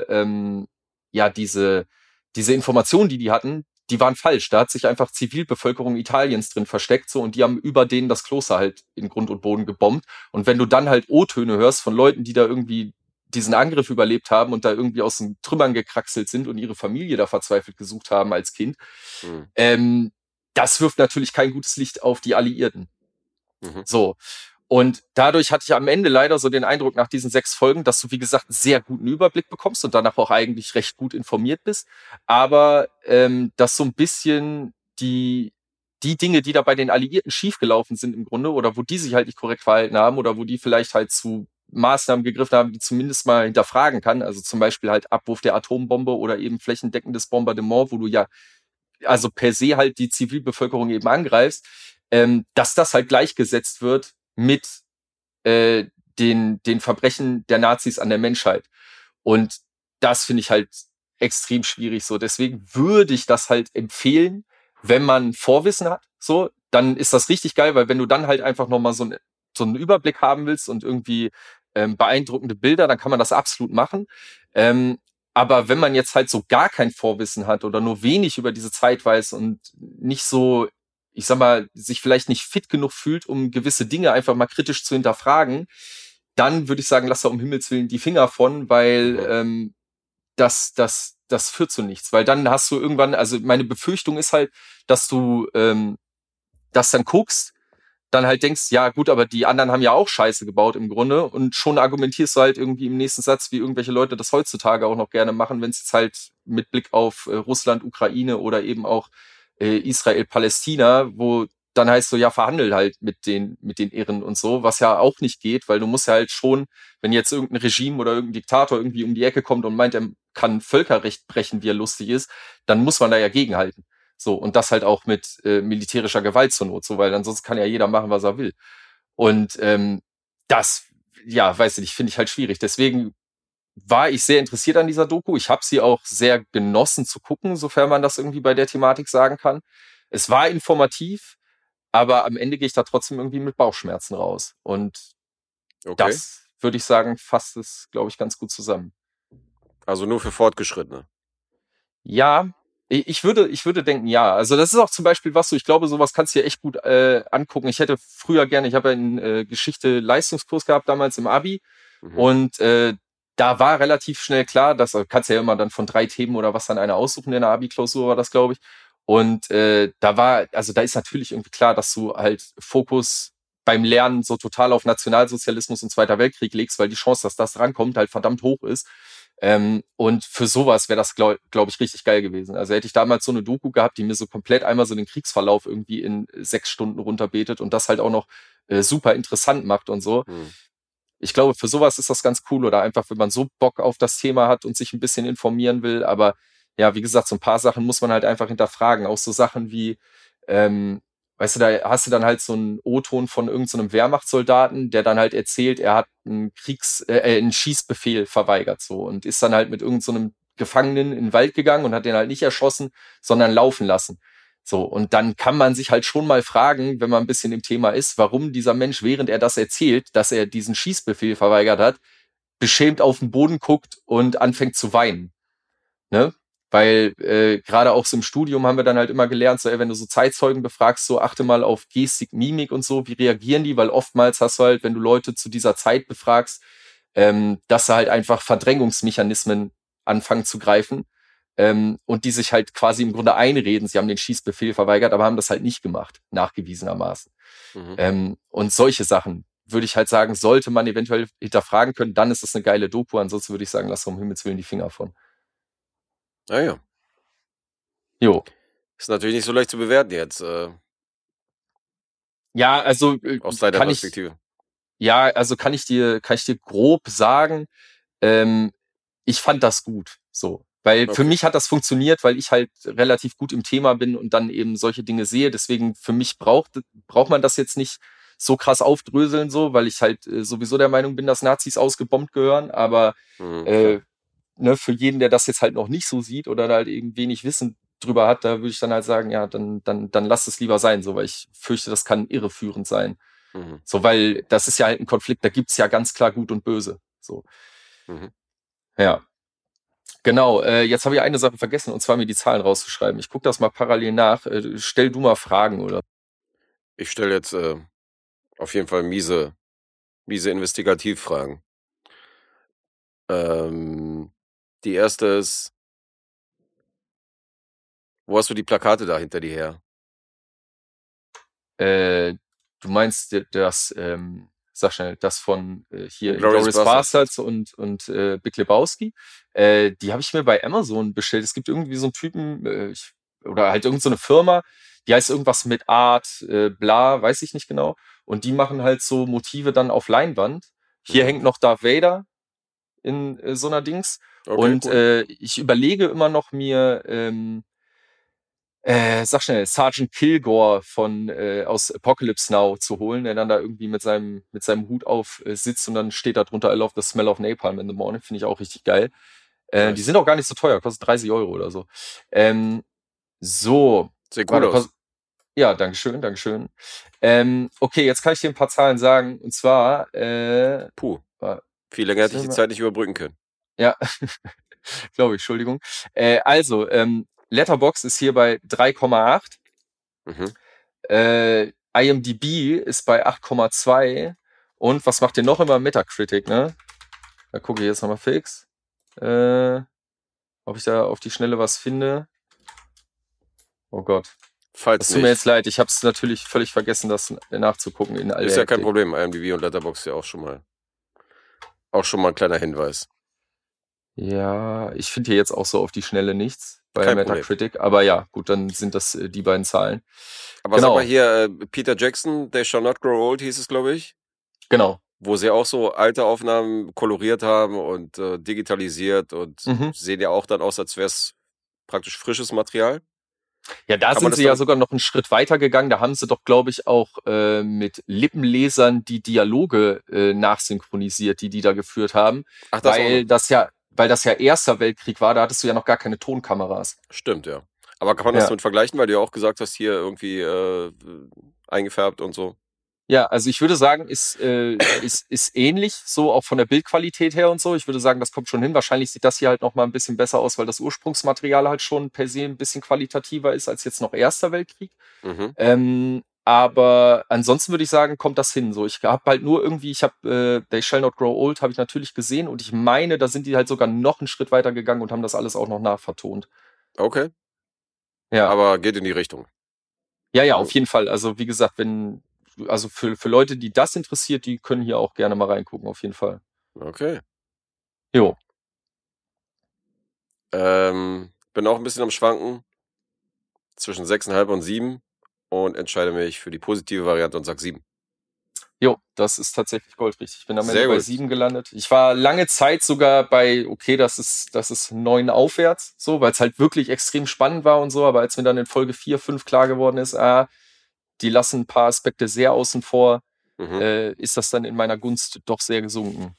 Informationen, die hatten, die waren falsch. Da hat sich einfach Zivilbevölkerung Italiens drin versteckt so und die haben über denen das Kloster halt in Grund und Boden gebombt. Und wenn du dann halt O-Töne hörst von Leuten, die da irgendwie diesen Angriff überlebt haben und da irgendwie aus den Trümmern gekraxelt sind und ihre Familie da verzweifelt gesucht haben als Kind, das wirft natürlich kein gutes Licht auf die Alliierten. So. Und dadurch hatte ich am Ende leider so den Eindruck nach diesen 6 Folgen, dass du, wie gesagt, einen sehr guten Überblick bekommst und danach auch eigentlich recht gut informiert bist. Aber dass so ein bisschen die Dinge, die da bei den Alliierten schiefgelaufen sind im Grunde, oder wo die sich halt nicht korrekt verhalten haben, oder wo die vielleicht halt zu Maßnahmen gegriffen haben, die zumindest mal hinterfragen kann. Also zum Beispiel halt Abwurf der Atombombe oder eben flächendeckendes Bombardement, wo du ja also per se halt die Zivilbevölkerung eben angreifst, dass das halt gleichgesetzt wird mit den Verbrechen der Nazis an der Menschheit. Und das finde ich halt extrem schwierig so. Deswegen würde ich das halt empfehlen, wenn man Vorwissen hat, so, dann ist das richtig geil, weil wenn du dann halt einfach nochmal so einen Überblick haben willst und irgendwie beeindruckende Bilder, dann kann man das absolut machen. Aber wenn man jetzt halt so gar kein Vorwissen hat oder nur wenig über diese Zeit weiß und nicht so, ich sag mal, sich vielleicht nicht fit genug fühlt, um gewisse Dinge einfach mal kritisch zu hinterfragen, dann würde ich sagen, lass da um Himmels Willen die Finger von, weil das führt zu nichts. Weil dann hast du irgendwann, also meine Befürchtung ist halt, dass du das dann guckst, dann halt denkst, ja gut, aber die anderen haben ja auch Scheiße gebaut im Grunde und schon argumentierst du halt irgendwie im nächsten Satz, wie irgendwelche Leute das heutzutage auch noch gerne machen, wenn es jetzt halt mit Blick auf Russland, Ukraine oder eben auch Israel, Palästina, wo dann heißt so, ja, verhandel halt mit den Irren und so, was ja auch nicht geht, weil du musst ja halt schon, wenn jetzt irgendein Regime oder irgendein Diktator irgendwie um die Ecke kommt und meint, er kann Völkerrecht brechen, wie er lustig ist, dann muss man da ja gegenhalten. So, und das halt auch mit militärischer Gewalt zur Not, so, weil ansonsten kann ja jeder machen, was er will. Und das, ja, weiß ich nicht, finde ich halt schwierig. Deswegen war ich sehr interessiert an dieser Doku. Ich habe sie auch sehr genossen zu gucken, sofern man das irgendwie bei der Thematik sagen kann. Es war informativ, aber am Ende gehe ich da trotzdem irgendwie mit Bauchschmerzen raus. Und das, würde ich sagen, fasst es, glaube ich, ganz gut zusammen. Also nur für Fortgeschrittene. Ja, ich würde denken, ja. Also das ist auch zum Beispiel was so, ich glaube, sowas kannst du dir echt gut angucken. Ich hätte früher gerne, ich habe ja einen Geschichte-Leistungskurs gehabt damals im Abi und da war relativ schnell klar, dass kannst ja immer dann von 3 Themen oder was dann einer aussuchen in der Abi-Klausur war das, glaube ich. Und da ist natürlich irgendwie klar, dass du halt Fokus beim Lernen so total auf Nationalsozialismus und Zweiter Weltkrieg legst, weil die Chance, dass das rankommt, halt verdammt hoch ist. Und für sowas wäre das, glaub ich, richtig geil gewesen. Also hätte ich damals so eine Doku gehabt, die mir so komplett einmal so den Kriegsverlauf irgendwie in 6 Stunden runterbetet und das halt auch noch super interessant macht und so. Ich glaube, für sowas ist das ganz cool oder einfach, wenn man so Bock auf das Thema hat und sich ein bisschen informieren will. Aber ja, wie gesagt, so ein paar Sachen muss man halt einfach hinterfragen. Auch so Sachen wie, weißt du, da hast du dann halt so einen O-Ton von irgendeinem Wehrmachtssoldaten, der dann halt erzählt, er hat einen einen Schießbefehl verweigert so und ist dann halt mit irgendeinem Gefangenen in den Wald gegangen und hat den halt nicht erschossen, sondern laufen lassen. So, und dann kann man sich halt schon mal fragen, wenn man ein bisschen im Thema ist, warum dieser Mensch, während er das erzählt, dass er diesen Schießbefehl verweigert hat, beschämt auf den Boden guckt und anfängt zu weinen. Ne? Weil gerade auch so im Studium haben wir dann halt immer gelernt, so, wenn du so Zeitzeugen befragst, so achte mal auf Gestik, Mimik und so, wie reagieren die, weil oftmals hast du halt, wenn du Leute zu dieser Zeit befragst, dass sie halt einfach Verdrängungsmechanismen anfangen zu greifen und die sich halt quasi im Grunde einreden, sie haben den Schießbefehl verweigert, aber haben das halt nicht gemacht, nachgewiesenermaßen. Und solche Sachen würde ich halt sagen, sollte man eventuell hinterfragen können, dann ist das eine geile Doku, ansonsten würde ich sagen, lass um Himmels Willen die Finger von. Ah ja. Jo. Ist natürlich nicht so leicht zu bewerten jetzt. Ja, also aus deiner Perspektive. Kann ich dir grob sagen, ich fand das gut, so. Weil für mich hat das funktioniert, weil ich halt relativ gut im Thema bin und dann eben solche Dinge sehe. Deswegen für mich braucht man das jetzt nicht so krass aufdröseln, so, weil ich halt sowieso der Meinung bin, dass Nazis ausgebombt gehören. Aber für jeden, der das jetzt halt noch nicht so sieht oder da halt eben wenig Wissen drüber hat, da würde ich dann halt sagen, ja, dann lass es lieber sein, so, weil ich fürchte, das kann irreführend sein. So, weil das ist ja halt ein Konflikt, da gibt's ja ganz klar Gut und Böse. So. Ja. Genau, jetzt habe ich eine Sache vergessen, und zwar mir die Zahlen rauszuschreiben. Ich gucke das mal parallel nach. Stell du mal Fragen, oder? Ich stelle jetzt auf jeden Fall miese Investigativfragen. Die erste ist, wo hast du die Plakate da hinter dir her? Du meinst das sag schnell, das von hier Inglourious Inglourious Basterds und Big Lebowski. Die habe ich mir bei Amazon bestellt. Es gibt irgendwie so einen Typen, oder halt irgend so eine Firma, die heißt irgendwas mit Art, bla, weiß ich nicht genau. Und die machen halt so Motive dann auf Leinwand. Hier hängt noch Darth Vader in so einer Dings. Okay, und cool. Ich überlege immer noch mir, sag schnell, Sergeant Kilgore aus Apocalypse Now zu holen, der dann da irgendwie mit seinem Hut auf sitzt und dann steht da drunter I love the smell of napalm in the morning. Finde ich auch richtig geil. Nice. Die sind auch gar nicht so teuer, kostet 30 € oder so. So. Sieht gut aus. Ja, Dankeschön. Okay, jetzt kann ich dir ein paar Zahlen sagen. Und zwar, viel länger hätte ich die Zeit nicht überbrücken können. Ja, glaube ich, Entschuldigung. Letterboxd ist hier bei 3,8. IMDb ist bei 8,2. Und was macht ihr noch immer? Metacritic, ne? Da gucke ich jetzt nochmal fix. Ob ich da auf die Schnelle was finde. Oh Gott. Es tut mir jetzt leid, ich habe es natürlich völlig vergessen, das nachzugucken in all der Ist ja kein Problem, IMDb und Letterboxd ja auch schon mal ein kleiner Hinweis. Ja, ich finde hier jetzt auch so auf die Schnelle nichts bei Metacritic, aber ja, gut, dann sind das die beiden Zahlen. Aber sag mal hier, Peter Jackson, They Shall Not Grow Old hieß es, glaube ich. Genau. Wo sie auch so alte Aufnahmen koloriert haben und digitalisiert und sehen ja auch dann aus, als wäre es praktisch frisches Material. Ja, da sind sie ja sogar noch einen Schritt weiter gegangen. Da haben sie doch, glaube ich, auch mit Lippenlesern die Dialoge nachsynchronisiert, die da geführt haben. Ach, weil das ja Erster Weltkrieg war, da hattest du ja noch gar keine Tonkameras. Stimmt, ja. Aber kann man das damit vergleichen, weil du ja auch gesagt hast, hier irgendwie eingefärbt und so? Ja, also ich würde sagen, ist ähnlich, so auch von der Bildqualität her und so. Ich würde sagen, das kommt schon hin. Wahrscheinlich sieht das hier halt noch mal ein bisschen besser aus, weil das Ursprungsmaterial halt schon per se ein bisschen qualitativer ist als jetzt noch Erster Weltkrieg. Aber ansonsten würde ich sagen, kommt das hin. So, ich habe halt nur irgendwie, They Shall Not Grow Old habe ich natürlich gesehen und ich meine, da sind die halt sogar noch einen Schritt weiter gegangen und haben das alles auch noch nachvertont. Okay. Ja. Aber geht in die Richtung. Ja, auf jeden Fall. Also wie gesagt, für Leute, die das interessiert, die können hier auch gerne mal reingucken, auf jeden Fall. Okay. Jo. Bin auch ein bisschen am Schwanken zwischen 6,5 und 7 und entscheide mich für die positive Variante und sag 7. Jo, das ist tatsächlich goldrichtig. Ich bin am Ende bei 7 gelandet. Ich war lange Zeit sogar bei, okay, das ist 9 aufwärts, so, weil es halt wirklich extrem spannend war und so, aber als mir dann in Folge 4, 5 klar geworden ist, die lassen ein paar Aspekte sehr außen vor, ist das dann in meiner Gunst doch sehr gesunken.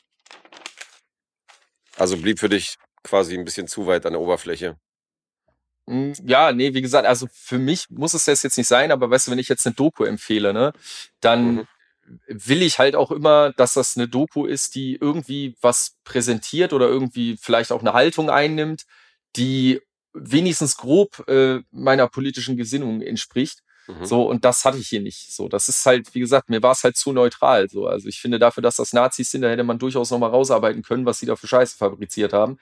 Also blieb für dich quasi ein bisschen zu weit an der Oberfläche. Ja, nee, wie gesagt, also für mich muss es das jetzt nicht sein, aber weißt du, wenn ich jetzt eine Doku empfehle, ne, dann will ich halt auch immer, dass das eine Doku ist, die irgendwie was präsentiert oder irgendwie vielleicht auch eine Haltung einnimmt, die wenigstens grob meiner politischen Gesinnung entspricht. So, und das hatte ich hier nicht. So, das ist halt, wie gesagt, mir war es halt zu neutral. So, also ich finde dafür, dass das Nazis sind, da hätte man durchaus noch mal rausarbeiten können, was sie da für Scheiße fabriziert haben.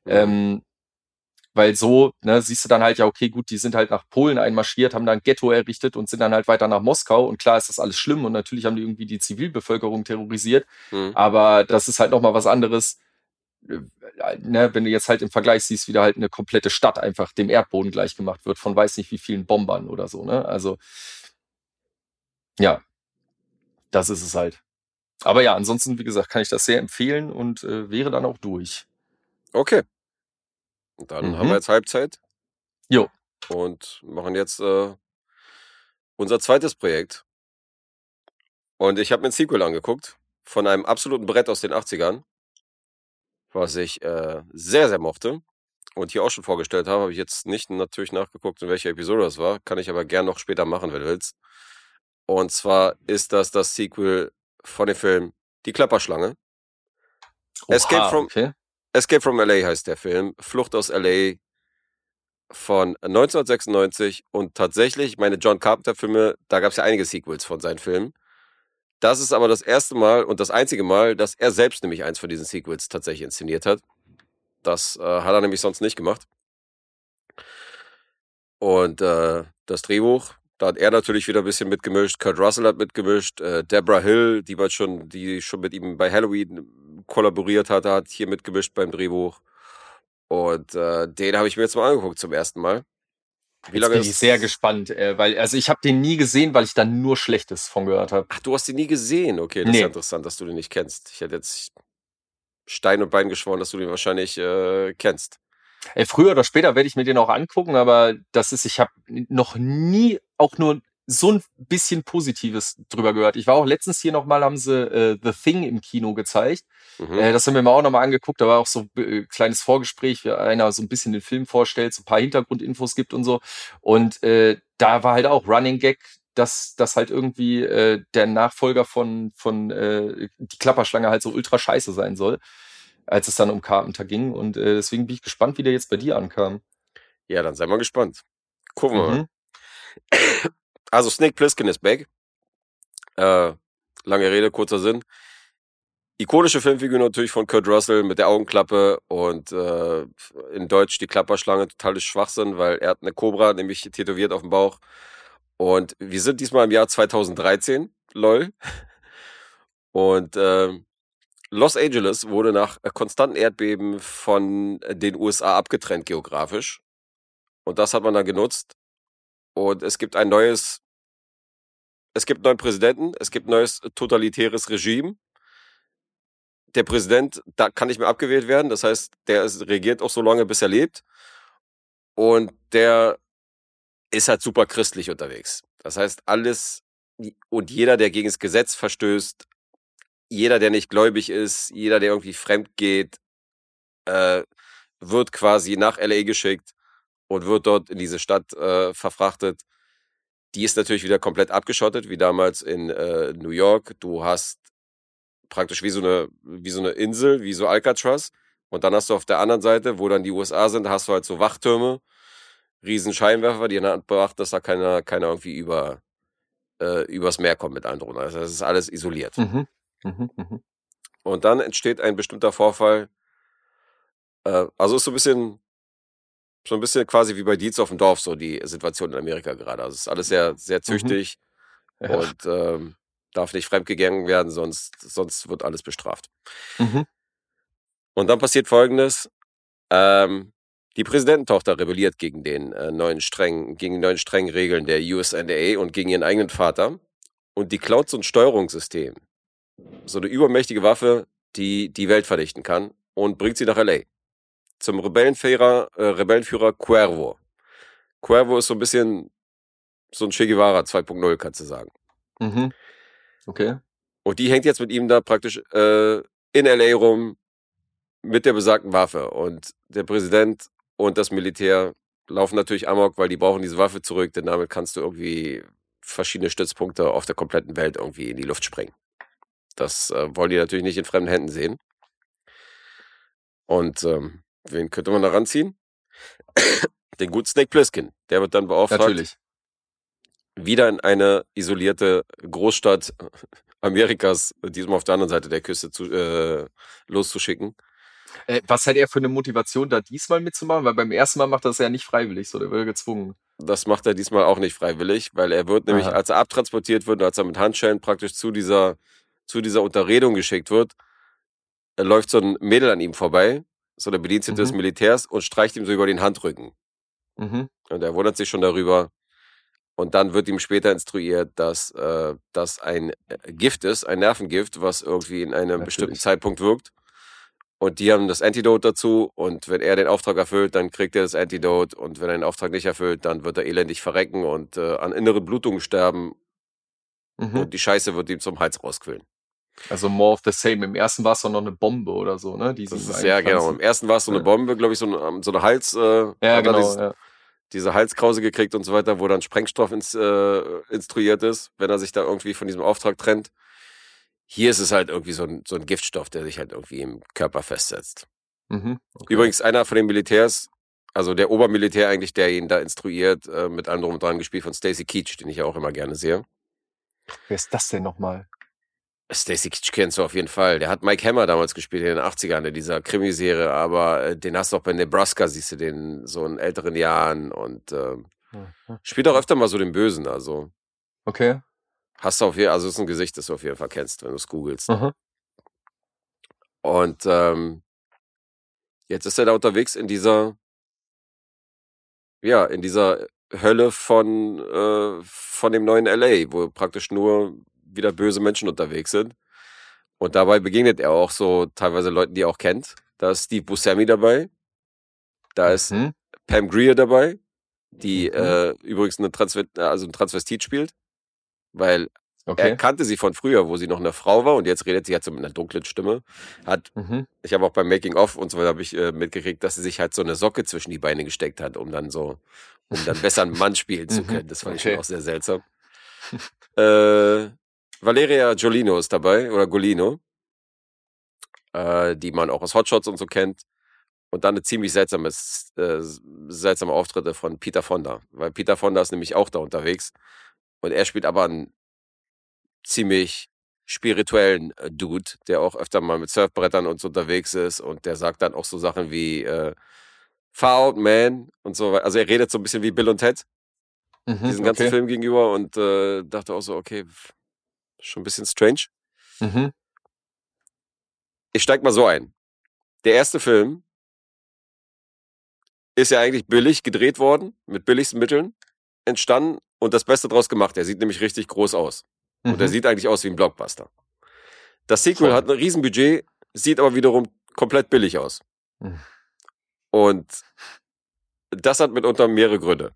Weil so, ne, siehst du dann halt, ja, okay, gut, die sind halt nach Polen einmarschiert, haben da ein Ghetto errichtet und sind dann halt weiter nach Moskau. Und klar ist das alles schlimm und natürlich haben die irgendwie die Zivilbevölkerung terrorisiert. Aber das ist halt nochmal was anderes, ne, wenn du jetzt halt im Vergleich siehst, wie da halt eine komplette Stadt einfach dem Erdboden gleich gemacht wird von weiß nicht wie vielen Bombern oder so, ne? Also, ja, das ist es halt. Aber ja, ansonsten, wie gesagt, kann ich das sehr empfehlen und wäre dann auch durch. Okay. Und dann haben wir jetzt Halbzeit. Jo. Und machen jetzt unser zweites Projekt. Und ich habe mir ein Sequel angeguckt von einem absoluten Brett aus den 80ern, was ich sehr, sehr mochte und hier auch schon vorgestellt habe. Habe ich jetzt nicht natürlich nachgeguckt, in welcher Episode das war. Kann ich aber gern noch später machen, wenn du willst. Und zwar ist das Sequel von dem Film Die Klapperschlange. Escape from LA heißt der Film. Flucht aus LA von 1996. Und tatsächlich, meine John Carpenter-Filme, da gab es ja einige Sequels von seinen Filmen. Das ist aber das erste Mal und das einzige Mal, dass er selbst nämlich eins von diesen Sequels tatsächlich inszeniert hat. Das hat er nämlich sonst nicht gemacht. Und das Drehbuch, Da hat er natürlich wieder ein bisschen mitgemischt. Kurt Russell hat mitgemischt. Deborah Hill, die schon mit ihm bei Halloween kollaboriert hat hier mitgemischt beim Drehbuch. Und den habe ich mir jetzt mal angeguckt zum ersten Mal. Jetzt bin ich sehr gespannt, weil ich habe den nie gesehen, weil ich da nur Schlechtes von gehört habe. Ach, du hast den nie gesehen? Okay, das ist ja interessant, dass du den nicht kennst. Ich hätte jetzt Stein und Bein geschworen, dass du den wahrscheinlich kennst. Früher oder später werde ich mir den auch angucken, aber ich habe noch nie auch nur so ein bisschen Positives drüber gehört. Ich war auch letztens hier nochmal, haben sie The Thing im Kino gezeigt. Das haben wir mal auch nochmal angeguckt. Da war auch so ein kleines Vorgespräch, wie einer so ein bisschen den Film vorstellt, so ein paar Hintergrundinfos gibt und so. Und da war halt auch Running Gag, dass halt irgendwie der Nachfolger von die Klapperschlange halt so ultra scheiße sein soll, als es dann um Carpenter ging. Und deswegen bin ich gespannt, wie der jetzt bei dir ankam. Ja, dann sei mal gespannt. Gucken wir mal. Also Snake Plissken ist back. Lange Rede, kurzer Sinn. Ikonische Filmfigur natürlich von Kurt Russell mit der Augenklappe und in Deutsch die Klapperschlange, totales Schwachsinn, weil er hat eine Kobra nämlich tätowiert auf dem Bauch. Und wir sind diesmal im Jahr 2013, lol. Und Los Angeles wurde nach konstanten Erdbeben von den USA abgetrennt geografisch. Und das hat man dann genutzt. Und es gibt einen neuen Präsidenten, es gibt ein neues totalitäres Regime. Der Präsident, da kann nicht mehr abgewählt werden. Das heißt, der regiert auch so lange, bis er lebt. Und der ist halt super christlich unterwegs. Das heißt, alles und jeder, der gegen das Gesetz verstößt, jeder, der nicht gläubig ist, jeder, der irgendwie fremd geht, wird quasi nach L.A. geschickt und wird dort in diese Stadt verfrachtet. Die ist natürlich wieder komplett abgeschottet, wie damals in New York. Du hast praktisch wie so eine Insel, wie so Alcatraz. Und dann hast du auf der anderen Seite, wo dann die USA sind, hast du halt so Wachtürme, riesen Scheinwerfer, die in der Hand beachten, dass da keiner irgendwie übers Meer kommt mit anderen. Also das ist alles isoliert. Und dann entsteht ein bestimmter Vorfall. Also ist so ein bisschen quasi wie bei Dietz auf dem Dorf, so die Situation in Amerika gerade. Also es ist alles sehr, sehr züchtig und darf nicht fremdgegangen werden, sonst wird alles bestraft. Und dann passiert Folgendes. Die Präsidententochter rebelliert gegen die neuen strengen Regeln der USNDA und gegen ihren eigenen Vater. Und die klaut so ein Steuerungssystem. So eine übermächtige Waffe, die die Welt vernichten kann und bringt sie nach L.A. Zum Rebellenführer Cuervo. Cuervo ist so ein bisschen so ein Che Guevara 2.0, kannst du sagen. Okay. Und die hängt jetzt mit ihm da praktisch in L.A. rum mit der besagten Waffe. Und der Präsident und das Militär laufen natürlich amok, weil die brauchen diese Waffe zurück, denn damit kannst du irgendwie verschiedene Stützpunkte auf der kompletten Welt irgendwie in die Luft sprengen. Das wollen die natürlich nicht in fremden Händen sehen. Und wen könnte man da ranziehen? Den guten Snake Plissken. Der wird dann beauftragt, natürlich wieder in eine isolierte Großstadt Amerikas, diesmal auf der anderen Seite der Küste, loszuschicken. Was hat er für eine Motivation, da diesmal mitzumachen? Weil beim ersten Mal macht er das ja nicht freiwillig, so der wird gezwungen. Das macht er diesmal auch nicht freiwillig, weil er wird nämlich, als er abtransportiert wird, als er mit Handschellen praktisch zu dieser Unterredung geschickt wird, läuft so ein Mädel an ihm vorbei, so der Bedienstete des Militärs, und streicht ihm so über den Handrücken. Und er wundert sich schon darüber. Und dann wird ihm später instruiert, dass das ein Gift ist, ein Nervengift, was irgendwie in einem bestimmten Zeitpunkt wirkt. Und die haben das Antidote dazu. Und wenn er den Auftrag erfüllt, dann kriegt er das Antidote. Und wenn er den Auftrag nicht erfüllt, dann wird er elendig verrecken und an inneren Blutungen sterben. Und die Scheiße wird ihm zum Hals rausquillen. Also more of the same. Im ersten war es doch noch eine Bombe oder so, ne? Ja, genau. Im ersten war es so eine Bombe, glaube ich, so eine Hals... diese Halskrause gekriegt und so weiter, wo dann Sprengstoff instruiert ist, wenn er sich da irgendwie von diesem Auftrag trennt. Hier ist es halt irgendwie so ein Giftstoff, der sich halt irgendwie im Körper festsetzt. Okay. Übrigens einer von den Militärs, also der Obermilitär eigentlich, der ihn da instruiert, mit allem drum und dran, gespielt von Stacy Keach, den ich ja auch immer gerne sehe. Wer ist das denn nochmal? Stacy Keach kennst du auf jeden Fall. Der hat Mike Hammer damals gespielt in den 80ern in dieser Krimiserie, aber den hast du auch bei Nebraska, siehst du den so in älteren Jahren und Spielt auch öfter mal so den Bösen, also. Okay. Hast du auf jeden Fall, also ist ein Gesicht, das du auf jeden Fall kennst, wenn du es googelst. Mhm. Und jetzt ist er da unterwegs in dieser Hölle von dem neuen LA, wo praktisch nur wieder böse Menschen unterwegs sind. Und dabei begegnet er auch so teilweise Leuten, die er auch kennt. Da ist Steve Buscemi dabei. Da ist Pam Grier dabei, die übrigens ein Transvestit spielt. Weil er kannte sie von früher, wo sie noch eine Frau war und jetzt redet sie halt so mit einer dunklen Stimme. Ich habe auch beim Making-of und so weiter mitgekriegt, dass sie sich halt so eine Socke zwischen die Beine gesteckt hat, um dann besser einen Mann spielen zu können. Das fand ich schon auch sehr seltsam. Valeria Golino ist dabei, oder Golino, die man auch aus Hotshots und so kennt. Und dann eine ziemlich seltsame Auftritte von Peter Fonda. Weil Peter Fonda ist nämlich auch da unterwegs. Und er spielt aber einen ziemlich spirituellen Dude, der auch öfter mal mit Surfbrettern und so unterwegs ist. Und der sagt dann auch so Sachen wie Far Out Man und so weiter. Also er redet so ein bisschen wie Bill und Ted, diesen ganzen Film gegenüber. Und dachte auch so, okay, schon ein bisschen strange. Ich steig mal so ein. Der erste Film ist ja eigentlich billig gedreht worden, mit billigsten Mitteln entstanden und das Beste draus gemacht. Er sieht nämlich richtig groß aus. Und er sieht eigentlich aus wie ein Blockbuster. Das Sequel hat ein Riesenbudget, sieht aber wiederum komplett billig aus. Und das hat mitunter mehrere Gründe.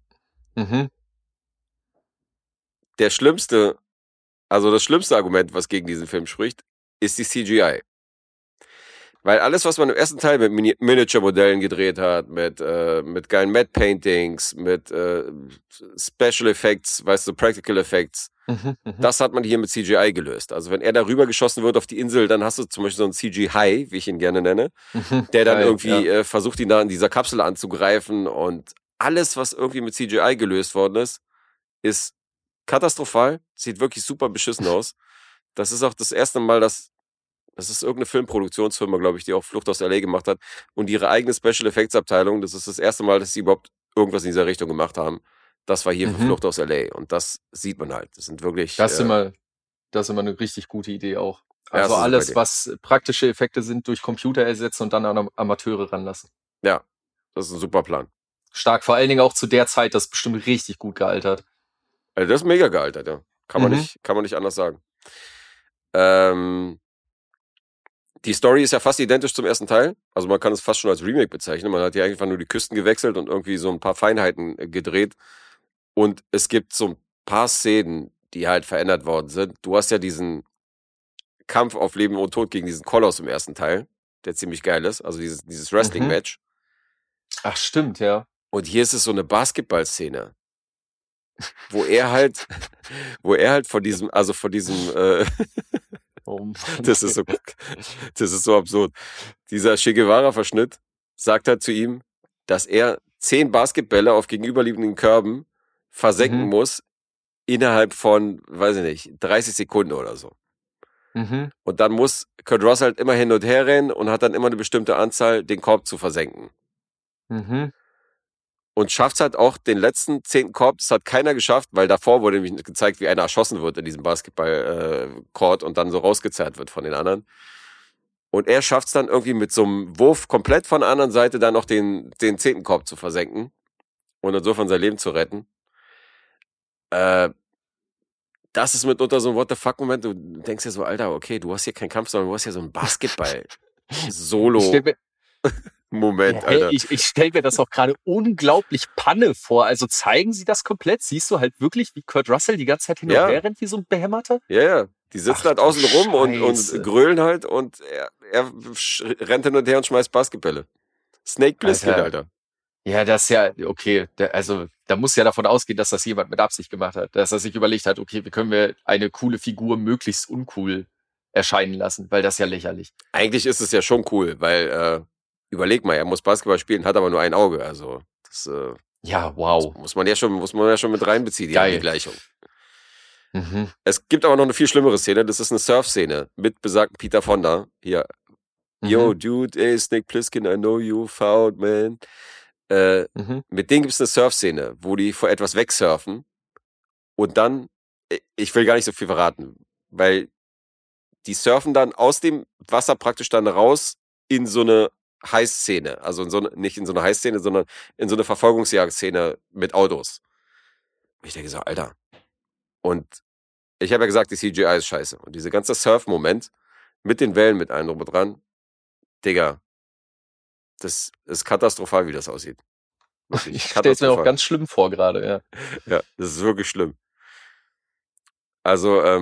Das schlimmste Argument, was gegen diesen Film spricht, ist die CGI. Weil alles, was man im ersten Teil mit Miniature-Modellen gedreht hat, mit geilen Matte-Paintings, mit Special Effects, weißt du, Practical Effects, das hat man hier mit CGI gelöst. Also wenn er darüber geschossen wird auf die Insel, dann hast du zum Beispiel so einen CGI, wie ich ihn gerne nenne, der dann irgendwie versucht, ihn da in dieser Kapsel anzugreifen. Und alles, was irgendwie mit CGI gelöst worden ist katastrophal, sieht wirklich super beschissen aus. Das ist auch das erste Mal, das ist irgendeine Filmproduktionsfirma, glaube ich, die auch Flucht aus L.A. gemacht hat. Und ihre eigene Special Effects Abteilung, das ist das erste Mal, dass sie überhaupt irgendwas in dieser Richtung gemacht haben. Das war hier für Flucht aus L.A. Und das sieht man halt. Das sind wirklich... Das ist immer eine richtig gute Idee auch. Also alles, was praktische Effekte sind, durch Computer ersetzen und dann an Amateure ranlassen. Ja, das ist ein super Plan. Stark, vor allen Dingen auch zu der Zeit, das ist bestimmt richtig gut gealtert. Also das ist mega gealtert, ja. Kann man nicht anders sagen. Die Story ist ja fast identisch zum ersten Teil. Also man kann es fast schon als Remake bezeichnen. Man hat hier einfach nur die Küsten gewechselt und irgendwie so ein paar Feinheiten gedreht. Und es gibt so ein paar Szenen, die halt verändert worden sind. Du hast ja diesen Kampf auf Leben und Tod gegen diesen Koloss im ersten Teil, der ziemlich geil ist. Also dieses Wrestling-Match. Ach, stimmt, ja. Und hier ist es so eine Basketball-Szene, wo er halt von diesem Oh Mann. Das ist so absurd. Dieser Che Guevara-Verschnitt sagt halt zu ihm, dass er 10 Basketbälle auf gegenüberliegenden Körben versenken muss innerhalb von, weiß ich nicht, 30 Sekunden oder so. Und dann muss Kurt Russell halt immer hin und her rennen und hat dann immer eine bestimmte Anzahl, den Korb zu versenken. Und schafft es halt auch den letzten 10. Korb, das hat keiner geschafft, weil davor wurde nämlich gezeigt, wie einer erschossen wird in diesem Basketball-Court und dann so rausgezerrt wird von den anderen. Und er schafft es dann irgendwie mit so einem Wurf komplett von der anderen Seite dann noch den 10. Korb zu versenken und insofern sein Leben zu retten. Das ist mitunter so ein What-the-fuck-Moment. Du denkst dir so, Alter, okay, du hast hier keinen Kampf, sondern du hast hier so ein Basketball-Solo-Moment, Alter. Ich stelle mir das auch gerade unglaublich Panne vor. Also zeigen sie das komplett? Siehst du halt wirklich, wie Kurt Russell die ganze Zeit hin und her rennt, wie so ein Behämmerter? Ja. Die sitzen halt außen rum und grölen halt und er rennt hin und her und schmeißt Basketbälle. Snake Plissken, Alter. Ja, das ist ja, okay, da muss ja davon ausgehen, dass das jemand mit Absicht gemacht hat. Dass er sich überlegt hat, okay, wie können wir eine coole Figur möglichst uncool erscheinen lassen, weil das ist ja lächerlich. Eigentlich ist es ja schon cool, weil, überleg mal, er muss Basketball spielen, hat aber nur ein Auge, also, das, ja, wow. Das muss man ja schon mit reinbeziehen, die Gleichung. Es gibt aber noch eine viel schlimmere Szene, das ist eine Surf-Szene mit besagten Peter Fonda, hier. Yo, dude, ey, Snake Plissken, I know you found, man. Mit denen gibt es eine Surf-Szene, wo die vor etwas wegsurfen und dann, ich will gar nicht so viel verraten, weil die surfen dann aus dem Wasser praktisch dann raus in so eine Heißszene. Also nicht in so eine Heißszene, sondern in so eine Verfolgungsjagdszene mit Autos. Und ich denke so, Alter. Und ich habe ja gesagt, die CGI ist scheiße. Und dieser ganze Surf-Moment mit den Wellen mit allem drum und dran, Digga, das ist katastrophal, wie das aussieht. Wirklich ich stelle es mir auch ganz schlimm vor gerade, ja. Ja, das ist wirklich schlimm. Also,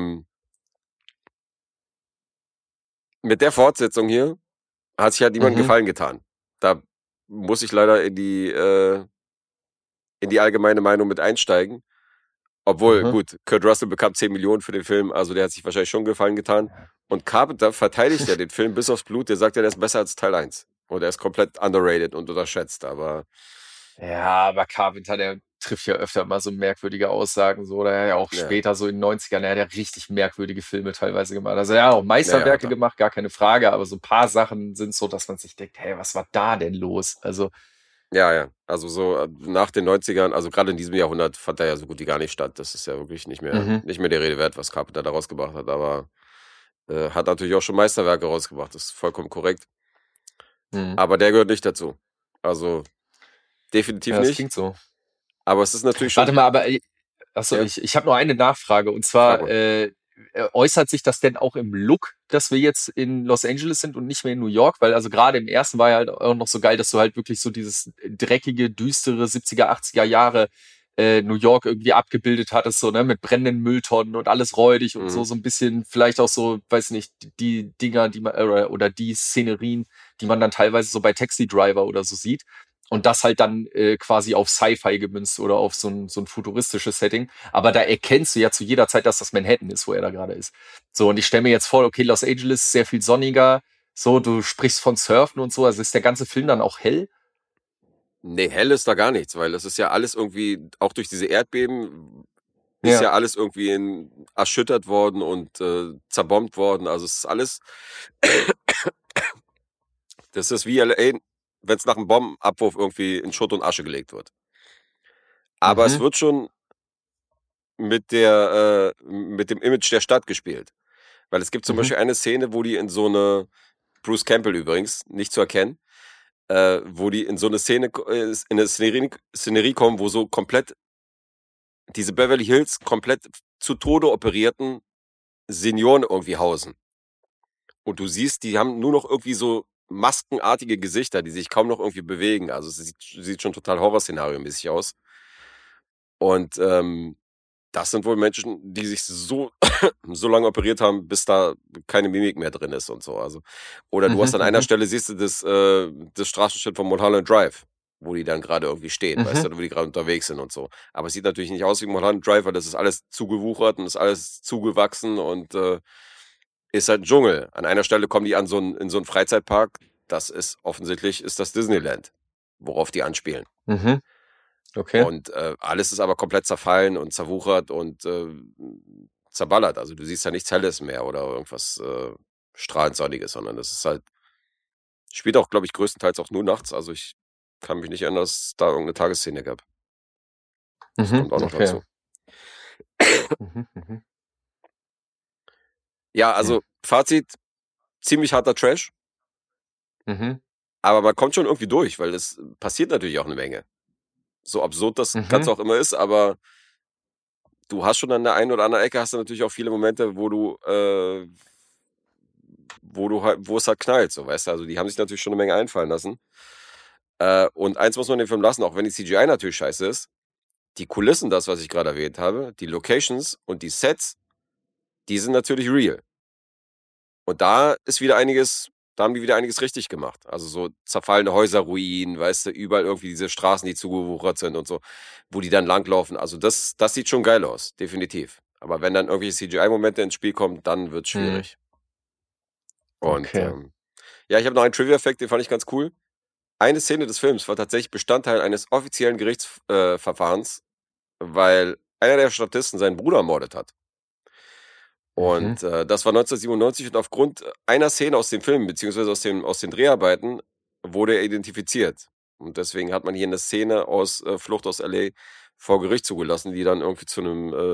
mit der Fortsetzung hier hat sich halt niemandem Gefallen getan. Da muss ich leider in die allgemeine Meinung mit einsteigen. Obwohl, gut, Kurt Russell bekam 10 Millionen für den Film, also der hat sich wahrscheinlich schon Gefallen getan. Und Carpenter verteidigt ja den Film bis aufs Blut, der sagt ja, der ist besser als Teil 1. Und er ist komplett underrated und unterschätzt, aber... Ja, aber Carpenter, der trifft ja öfter mal so merkwürdige Aussagen, so, oder ja auch später, so in den 90ern, er hat ja richtig merkwürdige Filme teilweise gemacht. Also er hat auch Meisterwerke gemacht, gar keine Frage, aber so ein paar Sachen sind so, dass man sich denkt, hey, was war da denn los? Also... Ja, also so nach den 90ern, also gerade in diesem Jahrhundert fand er ja so gut wie gar nicht statt. Das ist ja wirklich nicht mehr der Rede wert, was Carpenter da rausgebracht hat, aber hat natürlich auch schon Meisterwerke rausgebracht, das ist vollkommen korrekt. Aber der gehört nicht dazu. Also definitiv ja, das nicht. Klingt so. Aber es ist natürlich schon... Warte mal, aber achso, ja. Ich habe noch eine Nachfrage, und zwar äußert sich das denn auch im Look, dass wir jetzt in Los Angeles sind und nicht mehr in New York? Weil also gerade im ersten war ja halt auch noch so geil, dass du halt wirklich so dieses dreckige, düstere 70er, 80er Jahre New York irgendwie abgebildet hattest, so, ne, mit brennenden Mülltonnen und alles räudig und so ein bisschen, vielleicht auch so, weiß nicht, die Dinger, die man, oder die Szenerien, die man dann teilweise so bei Taxi Driver oder so sieht. Und das halt dann quasi auf Sci-Fi gemünzt oder auf so ein futuristisches Setting. Aber da erkennst du ja zu jeder Zeit, dass das Manhattan ist, wo er da gerade ist. So, und ich stelle mir jetzt vor, okay, Los Angeles, sehr viel sonniger. So, du sprichst von Surfen und so. Also ist der ganze Film dann auch hell? Nee, hell ist da gar nichts, weil das ist ja alles irgendwie, auch durch diese Erdbeben, ist ja alles irgendwie erschüttert worden und zerbombt worden. Also es ist alles... Das ist wie LA, wenn es nach einem Bombenabwurf irgendwie in Schutt und Asche gelegt wird. Aber es wird schon mit dem Image der Stadt gespielt. Weil es gibt zum Beispiel eine Szene, wo die in so eine, Bruce Campbell übrigens, nicht zu erkennen, wo die in so eine Szene, in eine Szenerie kommen, wo so komplett diese Beverly Hills komplett zu Tode operierten Senioren irgendwie hausen. Und du siehst, die haben nur noch irgendwie so maskenartige Gesichter, die sich kaum noch irgendwie bewegen. Also es sieht schon total Horrorszenario-mäßig aus. Und das sind wohl Menschen, die sich so lange operiert haben, bis da keine Mimik mehr drin ist und so. Also, oder du hast an einer Stelle, siehst du das Straßenschild von Mulholland Drive, wo die dann gerade irgendwie stehen, weißt du, wo die gerade unterwegs sind und so. Aber es sieht natürlich nicht aus wie Mulholland Drive, weil das ist alles zugewuchert und ist alles zugewachsen und ist halt ein Dschungel. An einer Stelle kommen die in so einen Freizeitpark. Das ist offensichtlich das Disneyland, worauf die anspielen. Okay. Und alles ist aber komplett zerfallen und zerwuchert und zerballert. Also du siehst da nichts Helles mehr oder irgendwas strahlend Sonniges, sondern das ist halt, spielt auch, glaube ich, größtenteils auch nur nachts. Also ich kann mich nicht erinnern, dass es da irgendeine Tagesszene gab. Das kommt auch noch dazu. Ja, also Fazit, ziemlich harter Trash. Aber man kommt schon irgendwie durch, weil es passiert natürlich auch eine Menge. So absurd das Ganze auch immer ist, aber du hast schon an der einen oder anderen Ecke hast du natürlich auch viele Momente, wo es halt knallt, so, weißt du, also die haben sich natürlich schon eine Menge einfallen lassen. Und eins muss man den Film lassen, auch wenn die CGI natürlich scheiße ist, die Kulissen, das, was ich gerade erwähnt habe, die Locations und die Sets, die sind natürlich real. Und da haben die wieder einiges richtig gemacht. Also so zerfallene Häuserruinen, weißt du, überall irgendwie diese Straßen, die zugewuchert sind und so, wo die dann langlaufen. Also das sieht schon geil aus, definitiv. Aber wenn dann irgendwelche CGI-Momente ins Spiel kommen, dann wird's schwierig. Und ich habe noch einen Trivia-Fact, den fand ich ganz cool. Eine Szene des Films war tatsächlich Bestandteil eines offiziellen Gerichtsverfahrens, weil einer der Statisten seinen Bruder ermordet hat. Und das war 1997 und aufgrund einer Szene aus dem Film, beziehungsweise aus den Dreharbeiten, wurde er identifiziert. Und deswegen hat man hier eine Szene aus Flucht aus L.A. vor Gericht zugelassen, die dann irgendwie zu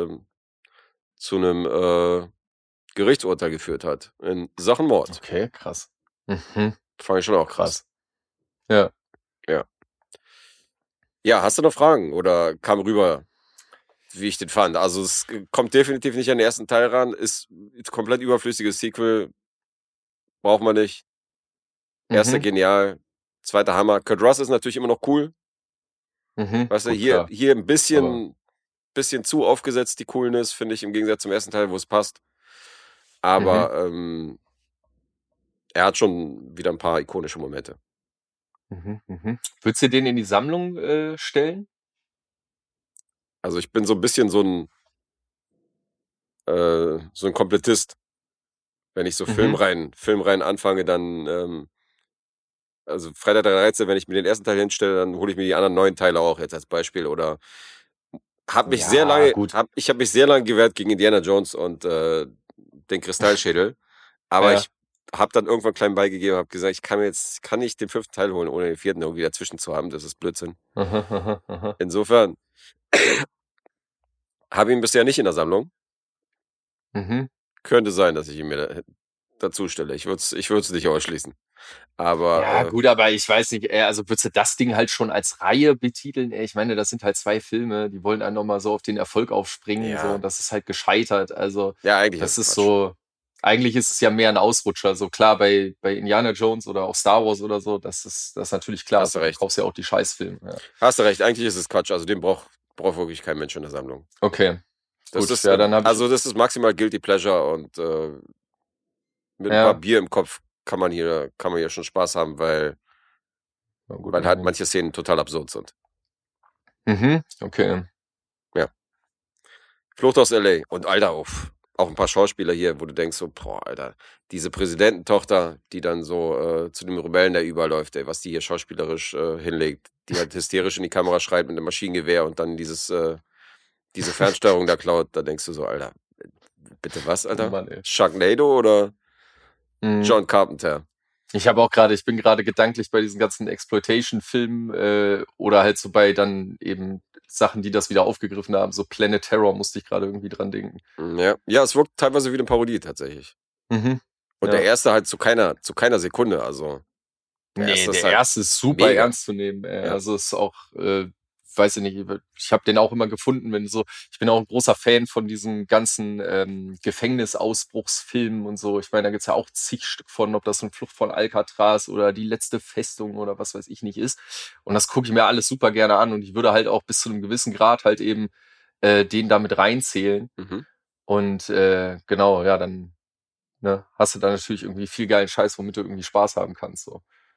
einem Gerichtsurteil geführt hat in Sachen Mord. Okay, krass. Mhm. Fand ich schon auch krass. Ja. Ja. Ja, hast du noch Fragen oder kam rüber, wie ich den fand? Also es kommt definitiv nicht an den ersten Teil ran, ist komplett überflüssiges Sequel, braucht man nicht. Erster genial, zweiter Hammer. Kurt Russell ist natürlich immer noch cool. Weißt du, hier ein bisschen zu aufgesetzt, die Coolness, finde ich, im Gegensatz zum ersten Teil, wo es passt. Aber er hat schon wieder ein paar ikonische Momente. Würdest du den in die Sammlung stellen? Also ich bin so ein bisschen so ein Komplettist. Wenn ich so Filmreihen anfange, dann also Freitag der 13., wenn ich mir den ersten Teil hinstelle, dann hole ich mir die anderen 9 Teile auch jetzt als Beispiel. Oder ich habe mich sehr lange gewehrt gegen Indiana Jones und den Kristallschädel. Aber ich habe dann irgendwann klein beigegeben, habe gesagt, ich kann nicht den 5. Teil holen, ohne den 4. irgendwie dazwischen zu haben. Das ist Blödsinn. Insofern habe ich ihn bisher nicht in der Sammlung. Könnte sein, dass ich ihn mir dazu stelle. Ich würde es nicht ausschließen. Aber ja, gut, aber ich weiß nicht, also würdest du das Ding halt schon als Reihe betiteln? Ich meine, das sind halt 2 Filme, die wollen dann nochmal so auf den Erfolg aufspringen, Ja. so, und das ist halt gescheitert. Also ja, eigentlich das ist Quatsch. so, eigentlich ist es ja mehr ein Ausrutscher. So klar, bei Indiana Jones oder auch Star Wars oder so, das ist natürlich klar. Hast du recht. Du kaufst ja auch die Scheißfilme. Ja. Hast du recht, eigentlich ist es Quatsch. Also den braucht wirklich kein Mensch in der Sammlung. Okay. Das ist, das ist maximal Guilty Pleasure und mit ein paar Bier im Kopf kann man hier schon Spaß haben, weil halt manche Szenen total absurd sind. Okay. Ja. Flucht aus L.A. Und Alter, auch ein paar Schauspieler hier, wo du denkst so, boah, Alter, diese Präsidententochter, die dann so zu dem Rebellen, der überläuft, ey, was die hier schauspielerisch hinlegt, die halt hysterisch in die Kamera schreit mit einem Maschinengewehr und dann diese Fernsteuerung da klaut, da denkst du so, Alter, bitte was, Alter? Oh Mann, Sharknado oder John Carpenter? Ich bin gerade gedanklich bei diesen ganzen Exploitation-Filmen oder halt so bei dann eben Sachen, die das wieder aufgegriffen haben. So Planet Terror musste ich gerade irgendwie dran denken. Ja, es wirkt teilweise wie eine Parodie tatsächlich. Und der erste halt zu keiner Sekunde, also. Der erste ist super mega ernst zu nehmen. Also ist auch, weiß ich nicht, ich habe den auch immer gefunden, ich bin auch ein großer Fan von diesen ganzen Gefängnisausbruchsfilmen und so. Ich meine, da gibt's ja auch zig Stück von, ob das so ein Flucht von Alcatraz oder Die letzte Festung oder was weiß ich nicht ist. Und das gucke ich mir alles super gerne an und ich würde halt auch bis zu einem gewissen Grad halt eben den da mit reinzählen. Und genau, ja, dann hast du da natürlich irgendwie viel geilen Scheiß, womit du irgendwie Spaß haben kannst.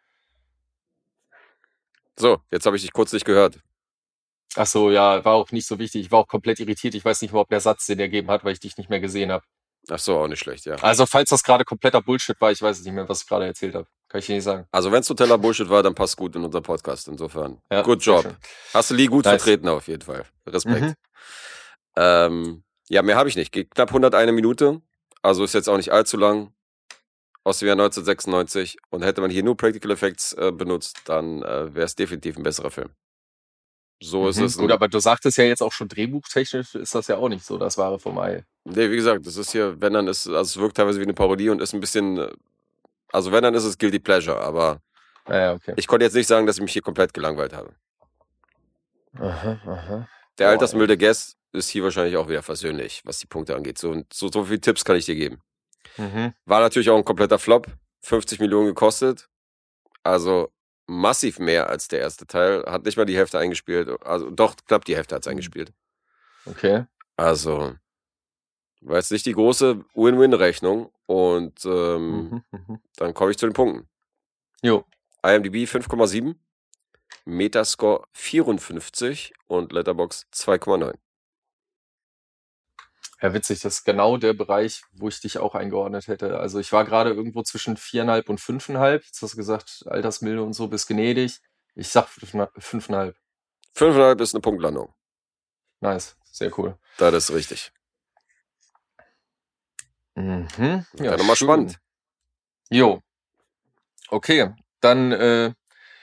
So, jetzt habe ich dich kurz nicht gehört. Ach so, ja, war auch nicht so wichtig. Ich war auch komplett irritiert. Ich weiß nicht mehr, ob der Satz Sinn ergeben hat, weil ich dich nicht mehr gesehen habe. Ach so, auch nicht schlecht, ja. Also, falls das gerade kompletter Bullshit war, ich weiß es nicht mehr, was ich gerade erzählt habe. Kann ich dir nicht sagen. Also, wenn es totaler Bullshit war, dann passt gut in unser Podcast. Insofern. Ja, good job. Hast du Lee gut vertreten auf jeden Fall. Respekt. Ja, mehr habe ich nicht. Geht knapp 101 Minute. Also ist jetzt auch nicht allzu lang. Aus dem Jahr 1996. Und hätte man hier nur Practical Effects benutzt, dann wäre es definitiv ein besserer Film. So ist es. Gut, aber du sagtest ja jetzt auch schon, drehbuchtechnisch ist das ja auch nicht so das Wahre vom Ei. Nee, wie gesagt, das ist hier, wenn dann ist, also es wirkt teilweise wie eine Parodie und ist ein bisschen, also wenn dann ist es Guilty Pleasure, aber okay. Ich konnte jetzt nicht sagen, dass ich mich hier komplett gelangweilt habe. Der altersmilde Guess ist hier wahrscheinlich auch wieder versöhnlich, was die Punkte angeht. So viele Tipps kann ich dir geben. War natürlich auch ein kompletter Flop, 50 Millionen gekostet, also massiv mehr als der erste Teil, hat nicht mal die Hälfte eingespielt, also doch, knapp die Hälfte hat es eingespielt. Okay. Also, war jetzt nicht die große Win-Win-Rechnung und dann komme ich zu den Punkten. Jo. IMDb 5,7, Metascore 54 und Letterboxd 2,9. Ja, witzig, das ist genau der Bereich, wo ich dich auch eingeordnet hätte. Also ich war gerade irgendwo zwischen 4,5 und 5,5. Jetzt hast du gesagt, altersmilde und so, bist gnädig. Ich sag 5,5. 5,5 ist eine Punktlandung. Nice, sehr cool. Das ist richtig. Ja, nochmal spannend. Jo. Okay, dann dann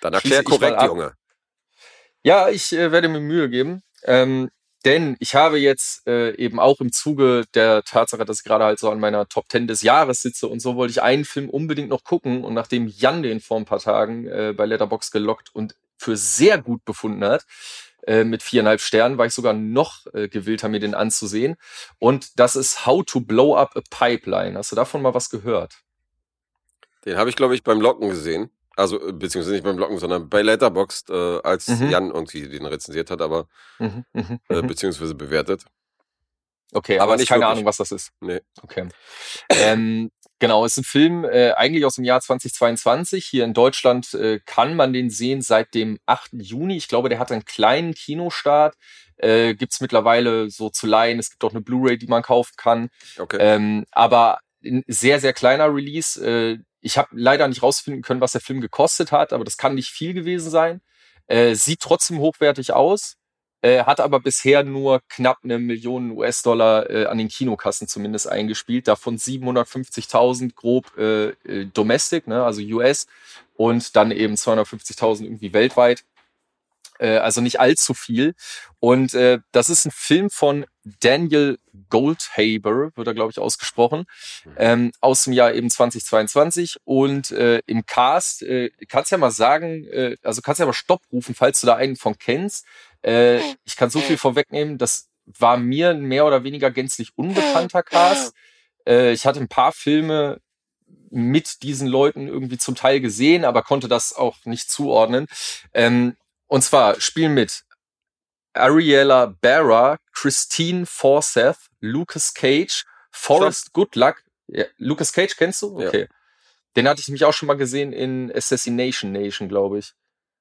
Dann erklär korrekt, Junge. Ja, ich werde mir Mühe geben. Denn ich habe jetzt eben auch im Zuge der Tatsache, dass ich gerade halt so an meiner Top 10 des Jahres sitze und so, wollte ich einen Film unbedingt noch gucken. Und nachdem Jan den vor ein paar Tagen bei Letterboxd gelockt und für sehr gut befunden hat, mit 4,5 Sternen, war ich sogar noch gewillter, mir den anzusehen. Und das ist How to Blow Up a Pipeline. Hast du davon mal was gehört? Den habe ich, glaube ich, beim Locken gesehen. Also, beziehungsweise nicht beim Blocken, sondern bei Letterboxd, als Jan irgendwie den rezensiert hat, aber beziehungsweise bewertet. Okay, aber nicht keine Ahnung, was das ist. Nee. Okay. Genau, ist ein Film eigentlich aus dem Jahr 2022. Hier in Deutschland kann man den sehen seit dem 8. Juni. Ich glaube, der hat einen kleinen Kinostart. Gibt's mittlerweile so zu leihen. Es gibt auch eine Blu-ray, die man kaufen kann. Okay. Aber ein sehr, sehr kleiner Release. Ich habe leider nicht rausfinden können, was der Film gekostet hat, aber das kann nicht viel gewesen sein. Sieht trotzdem hochwertig aus, hat aber bisher nur knapp 1 Million US-Dollar an den Kinokassen zumindest eingespielt, davon 750.000 grob Domestic, ne, also US, und dann eben 250.000 irgendwie weltweit. Also nicht allzu viel. Und das ist ein Film von Daniel Goldhaber, wird er, glaube ich, ausgesprochen, aus dem Jahr eben 2022. Und im Cast, kannst ja mal sagen, also kannst ja mal Stopp rufen, falls du da einen von kennst. Ich kann so viel vorwegnehmen, das war mir ein mehr oder weniger gänzlich unbekannter Cast. Ich hatte ein paar Filme mit diesen Leuten irgendwie zum Teil gesehen, aber konnte das auch nicht zuordnen. Und zwar spielen mit Ariella Barra, Christine Forsyth, Lucas Cage, Forrest Goodluck. Ja, Lucas Cage kennst du? Okay. Ja. Den hatte ich nämlich auch schon mal gesehen in Assassination Nation, glaube ich.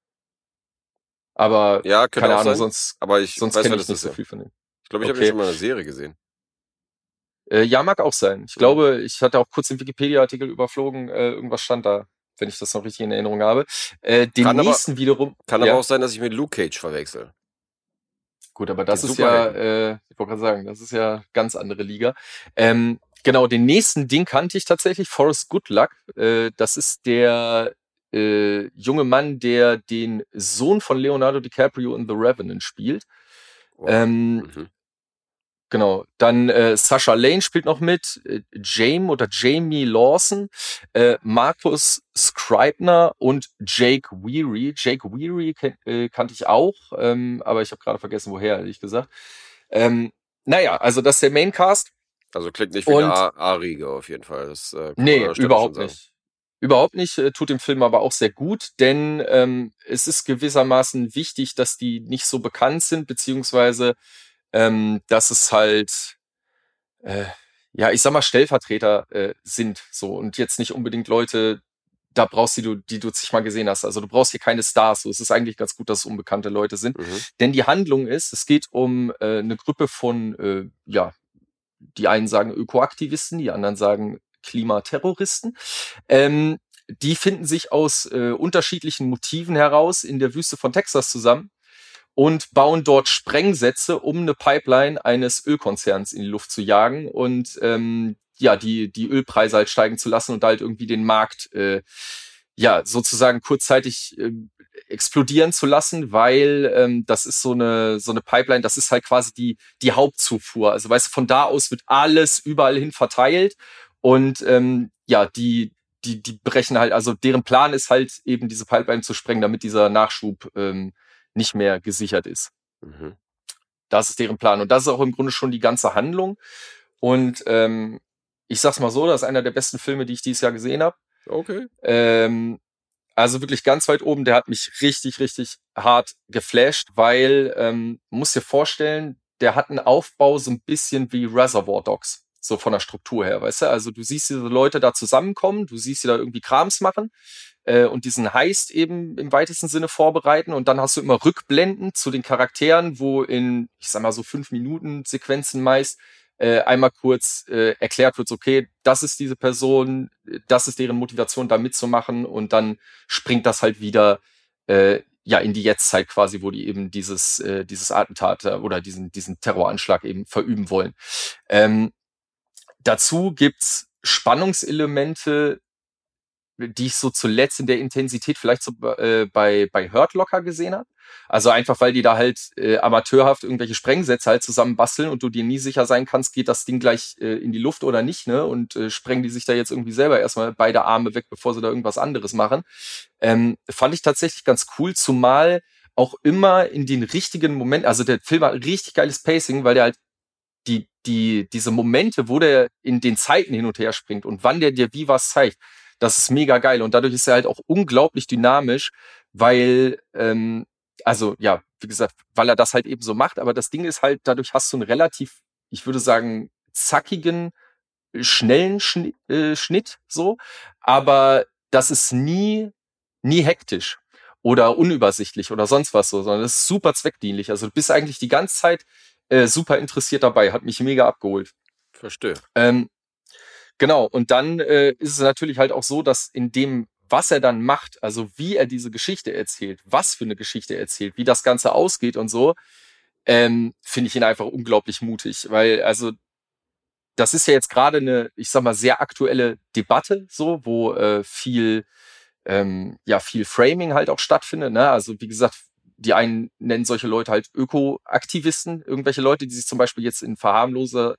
Aber ja, keine Ahnung, sein. sonst, aber ich sonst kenne ich nicht so viel von ihm. Ich glaube, ich habe ihn schon mal in einer Serie gesehen. Ja, mag auch sein. Ich glaube, ich hatte auch kurz den Wikipedia-Artikel überflogen, irgendwas stand da, wenn ich das noch richtig in Erinnerung habe. Den nächsten wiederum... Kann aber auch sein, dass ich mit Luke Cage verwechsel. Gut, aber das ist ja, ich wollte gerade sagen, das ist ja ganz andere Liga. Genau, den nächsten, den kannte ich tatsächlich, Forrest Goodluck. Das ist der junge Mann, der den Sohn von Leonardo DiCaprio in The Revenant spielt. Wow. Genau, dann Sasha Lane spielt noch mit, Jamie Lawson, Marcus Scribner und Jake Weary. Jake Weary kannte ich auch, aber ich habe gerade vergessen, woher, ehrlich gesagt. Naja, also das ist der Maincast. Also klingt nicht wie eine A-Riege auf jeden Fall. Das, nee, überhaupt nicht. Überhaupt nicht, tut dem Film aber auch sehr gut, denn es ist gewissermaßen wichtig, dass die nicht so bekannt sind, beziehungsweise dass es halt, ja, ich sag mal, Stellvertreter sind so und jetzt nicht unbedingt Leute, da brauchst die du sich mal gesehen hast. Also du brauchst hier keine Stars. So, es ist eigentlich ganz gut, dass es unbekannte Leute sind. Denn die Handlung ist, es geht um eine Gruppe von, ja, die einen sagen Ökoaktivisten, die anderen sagen Klimaterroristen. Die finden sich aus unterschiedlichen Motiven heraus in der Wüste von Texas zusammen und bauen dort Sprengsätze, um eine Pipeline eines Ölkonzerns in die Luft zu jagen und ja, die Ölpreise halt steigen zu lassen und halt irgendwie den Markt ja sozusagen kurzzeitig explodieren zu lassen, weil das ist so eine Pipeline, das ist halt quasi die Hauptzufuhr. Also weißt du, von da aus wird alles überall hin verteilt und ja, die brechen halt, also deren Plan ist halt eben diese Pipeline zu sprengen, damit dieser Nachschub nicht mehr gesichert ist. Das ist deren Plan. Und das ist auch im Grunde schon die ganze Handlung. Und ich sag's mal so, das ist einer der besten Filme, die ich dieses Jahr gesehen habe. Okay. Also wirklich ganz weit oben. Der hat mich richtig, richtig hart geflasht, weil, muss dir vorstellen, der hat einen Aufbau so ein bisschen wie Reservoir Dogs. So von der Struktur her, weißt du? Also du siehst diese Leute da zusammenkommen, du siehst sie da irgendwie Krams machen und diesen Heist eben im weitesten Sinne vorbereiten und dann hast du immer Rückblenden zu den Charakteren, wo in, ich sag mal so 5 Minuten Sequenzen meist einmal kurz erklärt wird, okay, das ist diese Person, das ist deren Motivation, da mitzumachen und dann springt das halt wieder ja in die Jetztzeit quasi, wo die eben dieses Attentat oder diesen Terroranschlag eben verüben wollen. Dazu gibt's Spannungselemente, die ich so zuletzt in der Intensität vielleicht so bei Hurt Locker gesehen habe. Also einfach, weil die da halt amateurhaft irgendwelche Sprengsätze halt zusammen basteln und du dir nie sicher sein kannst, geht das Ding gleich in die Luft oder nicht, ne? Und sprengen die sich da jetzt irgendwie selber erstmal beide Arme weg, bevor sie da irgendwas anderes machen. Fand ich tatsächlich ganz cool, zumal auch immer in den richtigen Momenten, also der Film hat richtig geiles Pacing, weil der halt diese Momente, wo der in den Zeiten hin und her springt und wann der dir wie was zeigt, das ist mega geil. Und dadurch ist er halt auch unglaublich dynamisch, weil, also ja, wie gesagt, weil er das halt eben so macht. Aber das Ding ist halt, dadurch hast du einen relativ, ich würde sagen, zackigen, schnellen Schnitt so. Aber das ist nie hektisch oder unübersichtlich oder sonst was so, sondern das ist super zweckdienlich. Also du bist eigentlich die ganze Zeit super interessiert dabei, hat mich mega abgeholt. Verstehe. Genau, und dann ist es natürlich halt auch so, dass in dem, was er dann macht, also wie er diese Geschichte erzählt, was für eine Geschichte er erzählt, wie das Ganze ausgeht und so, finde ich ihn einfach unglaublich mutig, weil also das ist ja jetzt gerade eine, ich sag mal, sehr aktuelle Debatte, so, wo viel Framing halt auch stattfindet, ne? Also wie gesagt, die einen nennen solche Leute halt Ökoaktivisten, irgendwelche Leute, die sich zum Beispiel jetzt in verharmloster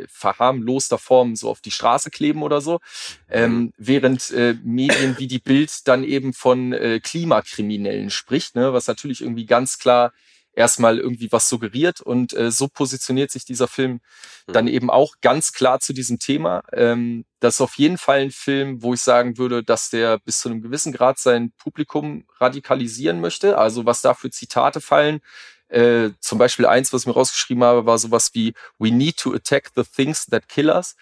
Form so auf die Straße kleben oder so, während Medien wie die Bild dann eben von Klimakriminellen spricht, ne? Was natürlich irgendwie ganz klar erstmal irgendwie was suggeriert und so positioniert sich dieser Film dann eben auch ganz klar zu diesem Thema. Das ist auf jeden Fall ein Film, wo ich sagen würde, dass der bis zu einem gewissen Grad sein Publikum radikalisieren möchte. Also was da für Zitate fallen. Zum Beispiel eins, was ich mir rausgeschrieben habe, war sowas wie "We need to attack the things that kill us".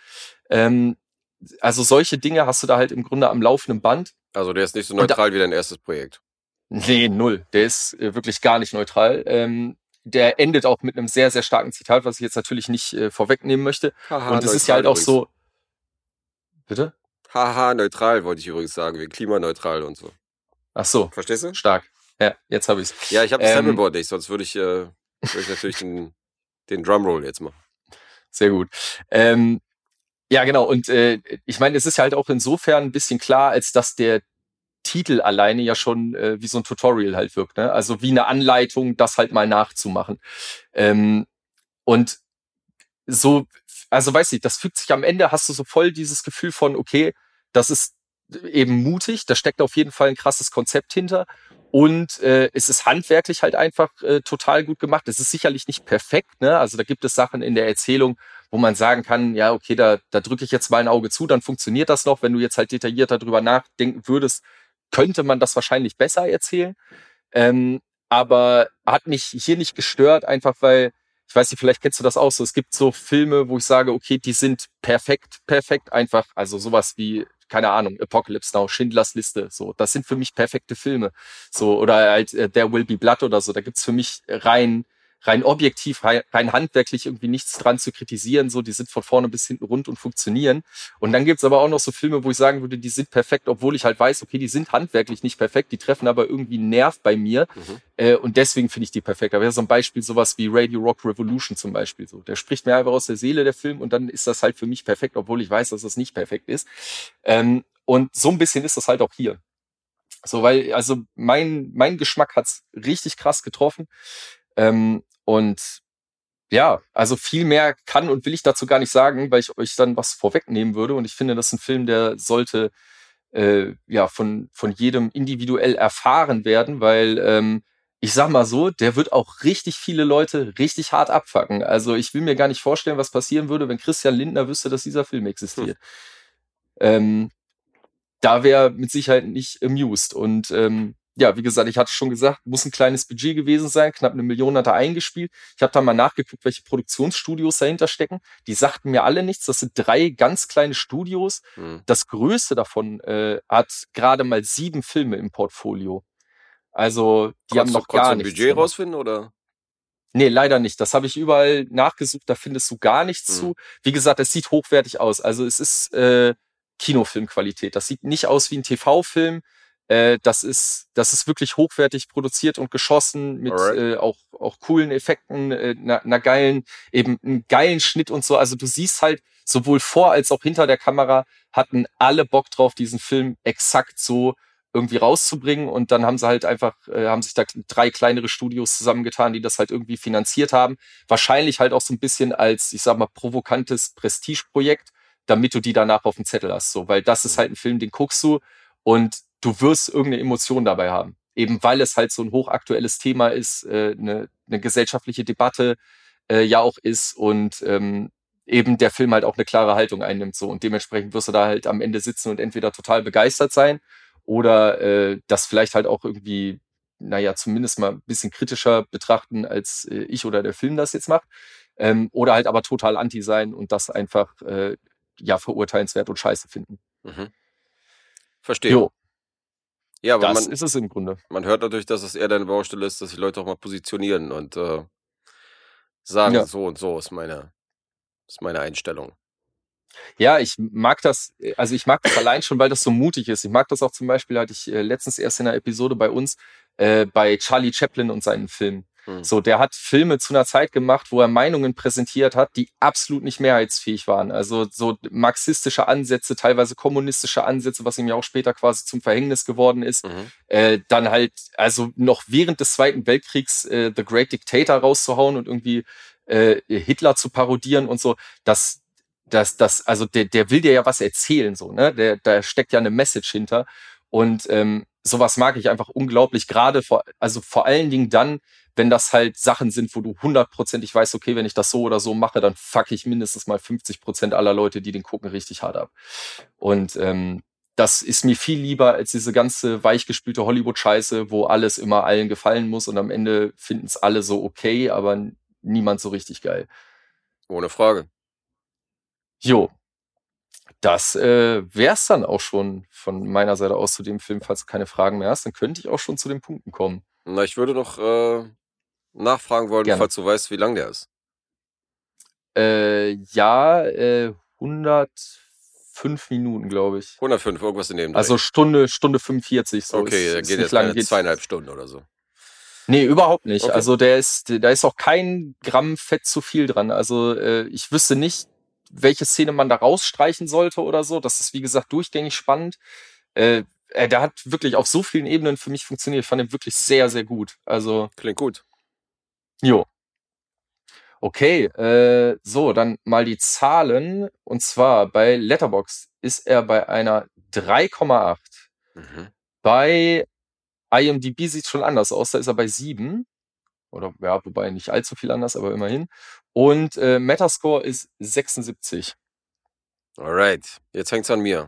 Also solche Dinge hast du da halt im Grunde am laufenden Band. Also der ist nicht so neutral wie dein erstes Projekt. Nee, null. Der ist wirklich gar nicht neutral. Der endet auch mit einem sehr, sehr starken Zitat, was ich jetzt natürlich nicht vorwegnehmen möchte. Haha, und es ist ja halt auch übrigens. so. Bitte? Haha, neutral wollte ich übrigens sagen, wie klimaneutral und so. Ach so. Verstehst du? Stark. Ja, jetzt habe ich's. Ja, ich habe das Sampleboard nicht, sonst würde ich natürlich den Drumroll jetzt machen. Sehr gut. Ja, genau. Und ich meine, es ist halt auch insofern ein bisschen klar, als dass der Titel alleine ja schon wie so ein Tutorial halt wirkt, ne? Also wie eine Anleitung, das halt mal nachzumachen. Und so, also weiß ich, das fügt sich am Ende, hast du so voll dieses Gefühl von, okay, das ist eben mutig, da steckt auf jeden Fall ein krasses Konzept hinter und es ist handwerklich halt einfach total gut gemacht. Es ist sicherlich nicht perfekt, ne? Also da gibt es Sachen in der Erzählung, wo man sagen kann, ja, okay, da drücke ich jetzt mal ein Auge zu, dann funktioniert das noch. Wenn du jetzt halt detaillierter drüber nachdenken würdest, könnte man das wahrscheinlich besser erzählen. Aber hat mich hier nicht gestört, einfach weil, ich weiß nicht, vielleicht kennst du das auch so, es gibt so Filme, wo ich sage, okay, die sind perfekt einfach, also sowas wie, keine Ahnung, Apocalypse Now, Schindlers Liste, so, das sind für mich perfekte Filme. So, oder halt There Will Be Blood oder so, da gibt's für mich rein objektiv, rein handwerklich irgendwie nichts dran zu kritisieren, so, die sind von vorne bis hinten rund und funktionieren. Und dann gibt's aber auch noch so Filme, wo ich sagen würde, die sind perfekt, obwohl ich halt weiß, okay, die sind handwerklich nicht perfekt, die treffen aber irgendwie einen Nerv bei mir. Und deswegen finde ich die perfekt. Aber ja, so ein Beispiel, sowas wie Radio Rock Revolution zum Beispiel, so, der spricht mir einfach aus der Seele, der Film, und dann ist das halt für mich perfekt, obwohl ich weiß, dass das nicht perfekt ist. Und so ein bisschen ist das halt auch hier. So, weil, also mein Geschmack hat's richtig krass getroffen. Und ja, also viel mehr kann und will ich dazu gar nicht sagen, weil ich euch dann was vorwegnehmen würde. Und ich finde, das ist ein Film, der sollte von jedem individuell erfahren werden, weil ich sag mal so, der wird auch richtig viele Leute richtig hart abfucken. Also ich will mir gar nicht vorstellen, was passieren würde, wenn Christian Lindner wüsste, dass dieser Film existiert. Da wäre mit Sicherheit nicht amused. Und ja, wie gesagt, ich hatte schon gesagt, muss ein kleines Budget gewesen sein, knapp 1 Million hat er eingespielt. Ich habe da mal nachgeguckt, welche Produktionsstudios dahinter stecken. Die sagten mir alle nichts. Das sind 3 ganz kleine Studios. Das größte davon hat gerade mal 7 Filme im Portfolio. Also die haben noch gar nichts. Konntest du ein Budget rausfinden, oder? Nee, leider nicht. Das habe ich überall nachgesucht, da findest du gar nichts zu. Wie gesagt, es sieht hochwertig aus. Also es ist Kinofilmqualität. Das sieht nicht aus wie ein TV-Film. Das ist wirklich hochwertig produziert und geschossen mit auch coolen Effekten, einer geilen, eben einen geilen Schnitt und so. Also du siehst halt, sowohl vor als auch hinter der Kamera hatten alle Bock drauf, diesen Film exakt so irgendwie rauszubringen. Und dann haben sie halt einfach, haben sich da 3 kleinere Studios zusammengetan, die das halt irgendwie finanziert haben. Wahrscheinlich halt auch so ein bisschen als, ich sag mal, provokantes Prestigeprojekt, damit du die danach auf dem Zettel hast. So, weil das ist halt ein Film, den guckst du und du wirst irgendeine Emotion dabei haben. Eben weil es halt so ein hochaktuelles Thema ist, eine gesellschaftliche Debatte ja auch ist und eben der Film halt auch eine klare Haltung einnimmt. So. Und dementsprechend wirst du da halt am Ende sitzen und entweder total begeistert sein oder das vielleicht halt auch irgendwie, naja, zumindest mal ein bisschen kritischer betrachten, als ich oder der Film das jetzt macht. Oder halt aber total anti sein und das einfach ja verurteilenswert und scheiße finden. Verstehe. Jo. Ja, aber das ist es im Grunde. Man hört natürlich, dass es eher deine Baustelle ist, dass die Leute auch mal positionieren und sagen, so und so ist meine Einstellung. Ja, ich mag das allein schon, weil das so mutig ist. Ich mag das auch zum Beispiel, hatte ich letztens erst in einer Episode bei uns, bei Charlie Chaplin und seinen Filmen. So, der hat Filme zu einer Zeit gemacht, wo er Meinungen präsentiert hat, die absolut nicht mehrheitsfähig waren. Also so marxistische Ansätze, teilweise kommunistische Ansätze, was ihm ja auch später quasi zum Verhängnis geworden ist. Dann halt, also noch während des Zweiten Weltkriegs The Great Dictator rauszuhauen und irgendwie Hitler zu parodieren und so, also der will dir ja was erzählen, so, ne? Da steckt ja eine Message hinter. Und sowas mag ich einfach unglaublich, gerade vor allen Dingen dann, wenn das halt Sachen sind, wo du 100%ig weißt, okay, wenn ich das so oder so mache, dann fuck ich mindestens mal 50% aller Leute, die den gucken, richtig hart ab. Und das ist mir viel lieber als diese ganze weichgespülte Hollywood-Scheiße, wo alles immer allen gefallen muss und am Ende finden es alle so okay, aber niemand so richtig geil. Ohne Frage. Jo. Das wär's dann auch schon von meiner Seite aus zu dem Film, falls du keine Fragen mehr hast. Dann könnte ich auch schon zu den Punkten kommen. Na, ich würde noch nachfragen wollen, falls du weißt, wie lang der ist. 105 Minuten, glaube ich. 105, irgendwas in dem Dreh. Also Stunde 45. So okay, der geht jetzt lang, 2,5 Stunden oder so. Nee, überhaupt nicht. Okay. Also da ist auch kein Gramm Fett zu viel dran. Also ich wüsste nicht, welche Szene man da rausstreichen sollte oder so. Das ist, wie gesagt, durchgängig spannend. Der hat wirklich auf so vielen Ebenen für mich funktioniert. Ich fand ihn wirklich sehr, sehr gut. Also klingt gut. Jo. Okay, so, dann mal die Zahlen. Und zwar bei Letterboxd ist er bei einer 3,8. Bei IMDb sieht es schon anders aus. Da ist er bei 7. Oder ja, wobei nicht allzu viel anders, aber immerhin. Und Metascore ist 76. Alright, jetzt hängt's an mir.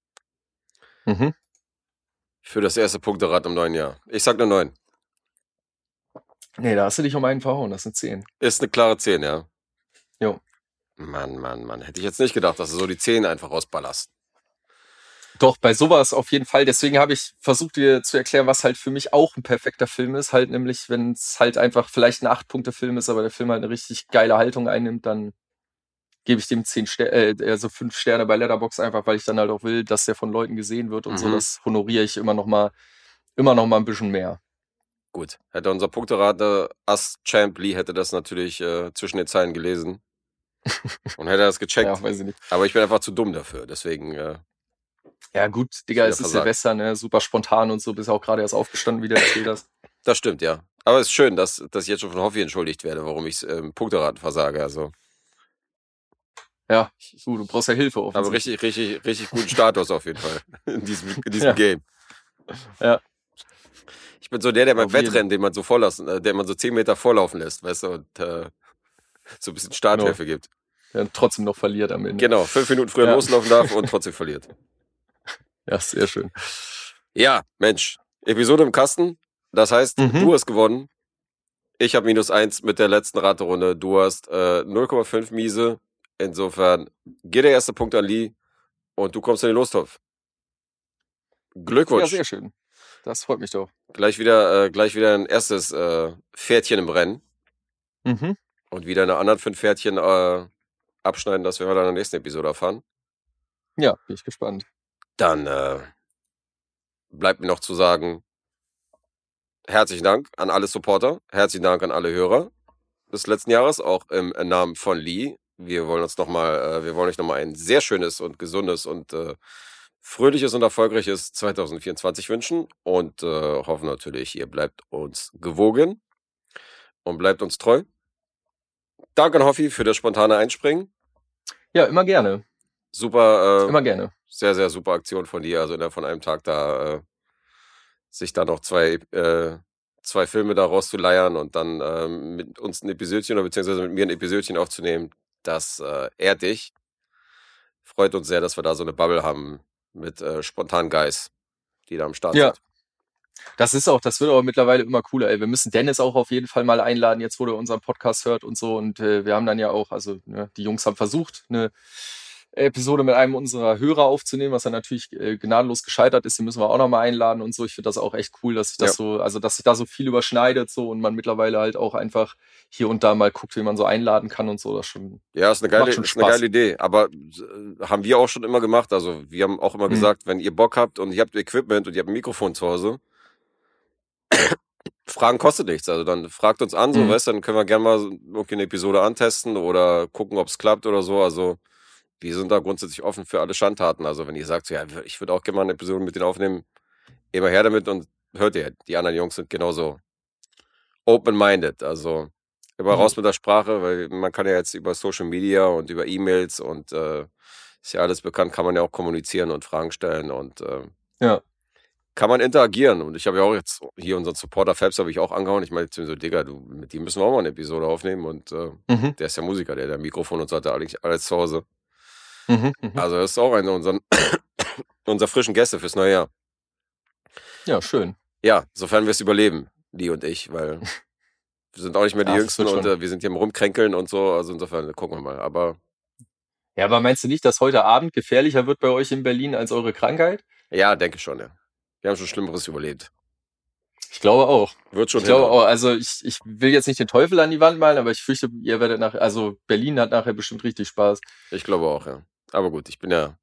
Für das erste Punkterad im neuen Jahr. Ich sag eine 9. Nee, da hast du dich um einen verhauen, das sind 10. Ist eine klare 10, ja. Jo. Mann. Hätte ich jetzt nicht gedacht, dass du so die 10 einfach rausballerst. Doch, bei sowas auf jeden Fall. Deswegen habe ich versucht, dir zu erklären, was halt für mich auch ein perfekter Film ist. Halt nämlich, wenn es halt einfach vielleicht ein 8-Punkte-Film ist, aber der Film halt eine richtig geile Haltung einnimmt, dann gebe ich dem 5 Sterne bei Letterboxd einfach, weil ich dann halt auch will, dass der von Leuten gesehen wird und so. Das honoriere ich immer noch mal ein bisschen mehr. Gut, hätte unser Punkterater Champ Lee hätte das natürlich zwischen den Zeilen gelesen und hätte das gecheckt. Ja, weiß ich nicht. Aber ich bin einfach zu dumm dafür, deswegen ja gut, Digga, es ist Silvester, ne? Super spontan und so, bist auch gerade erst aufgestanden, wie du erzählt hast. Das stimmt, ja. Aber es ist schön, dass ich jetzt schon von Hoffi entschuldigt werde, warum ich Punkteraten versage. Also. Ja, du brauchst ja Hilfe offensichtlich. Aber richtig guten Status auf jeden Fall in diesem Game. Ja. Ich bin so der beim Wettrennen, den man so 10 Meter vorlaufen lässt, weißt du, und so ein bisschen Starthilfe gibt. Der trotzdem noch verliert am Ende. Genau, 5 Minuten früher loslaufen darf und trotzdem verliert. Ja, sehr schön. Ja, Mensch, Episode im Kasten. Das heißt, du hast gewonnen. Ich habe -1 mit der letzten Raterunde. Du hast 0,5 Miese. Insofern geht der erste Punkt an Lee und du kommst in den Lostopf. Glückwunsch. Ja, sehr schön. Das freut mich doch. Gleich wieder ein erstes Pferdchen im Rennen. Und wieder eine anderen 5 Pferdchen abschneiden, das werden wir dann in der nächsten Episode erfahren. Ja, bin ich gespannt. Dann bleibt mir noch zu sagen, herzlichen Dank an alle Supporter, herzlichen Dank an alle Hörer des letzten Jahres, auch im Namen von Lee. Wir wollen euch nochmal ein sehr schönes und gesundes und fröhliches und erfolgreiches 2024 wünschen und hoffen natürlich, ihr bleibt uns gewogen und bleibt uns treu. Danke an Hoffi für das spontane Einspringen. Ja, immer gerne. Super. Immer gerne. Sehr, sehr super Aktion von dir. Also innerhalb von einem Tag da sich da noch zwei Filme da rauszuleiern und dann mit uns ein Episodchen oder beziehungsweise mit mir ein Episodchen aufzunehmen. Das ehrt dich. Freut uns sehr, dass wir da so eine Bubble haben mit spontanen Guys, die da am Start sind. Das wird auch mittlerweile immer cooler. Ey. Wir müssen Dennis auch auf jeden Fall mal einladen, jetzt wo der unseren Podcast hört und so. Und wir haben dann ja auch, die Jungs haben versucht, eine Episode mit einem unserer Hörer aufzunehmen, was dann natürlich gnadenlos gescheitert ist. Die müssen wir auch nochmal einladen und so. Ich finde das auch echt cool, dass sich das dass sich da so viel überschneidet so und man mittlerweile halt auch einfach hier und da mal guckt, wie man so einladen kann und so. Das schon. Ja, ist eine geile Idee. Aber haben wir auch schon immer gemacht. Also wir haben auch immer gesagt, wenn ihr Bock habt und ihr habt Equipment und ihr habt ein Mikrofon zu Hause, Fragen kostet nichts. Also dann fragt uns an, so weißt, dann können wir gerne mal irgendwie eine Episode antesten oder gucken, ob es klappt oder so. Also wir sind da grundsätzlich offen für alle Schandtaten. Also wenn ihr sagt, ja, ich würde auch gerne mal eine Episode mit denen aufnehmen, immer her damit und hört ihr, die anderen Jungs sind genauso open-minded. Also immer raus mit der Sprache, weil man kann ja jetzt über Social Media und über E-Mails und ist ja alles bekannt, kann man ja auch kommunizieren und Fragen stellen und kann man interagieren. Und ich habe ja auch jetzt hier unseren Supporter Fabs habe ich auch angehauen. Ich meine, so, Digga, mit dem müssen wir auch mal eine Episode aufnehmen und der ist ja Musiker, der Mikrofon und so hat eigentlich alles zu Hause. Also das ist auch einer unserer frischen Gäste fürs neue Jahr. Ja, schön. Ja, sofern wir es überleben, Lee und ich, weil wir sind auch nicht mehr die Jüngsten und wir sind hier im Rumkränkeln und so, also insofern gucken wir mal. Aber meinst du nicht, dass heute Abend gefährlicher wird bei euch in Berlin als eure Krankheit? Ja, denke schon, ja. Wir haben schon Schlimmeres überlebt. Ich glaube auch. Wird schon. Ich glaube auch. Also ich will jetzt nicht den Teufel an die Wand malen, aber ich fürchte, ihr werdet Berlin hat nachher bestimmt richtig Spaß. Ich glaube auch, ja. Aber gut, ich bin ja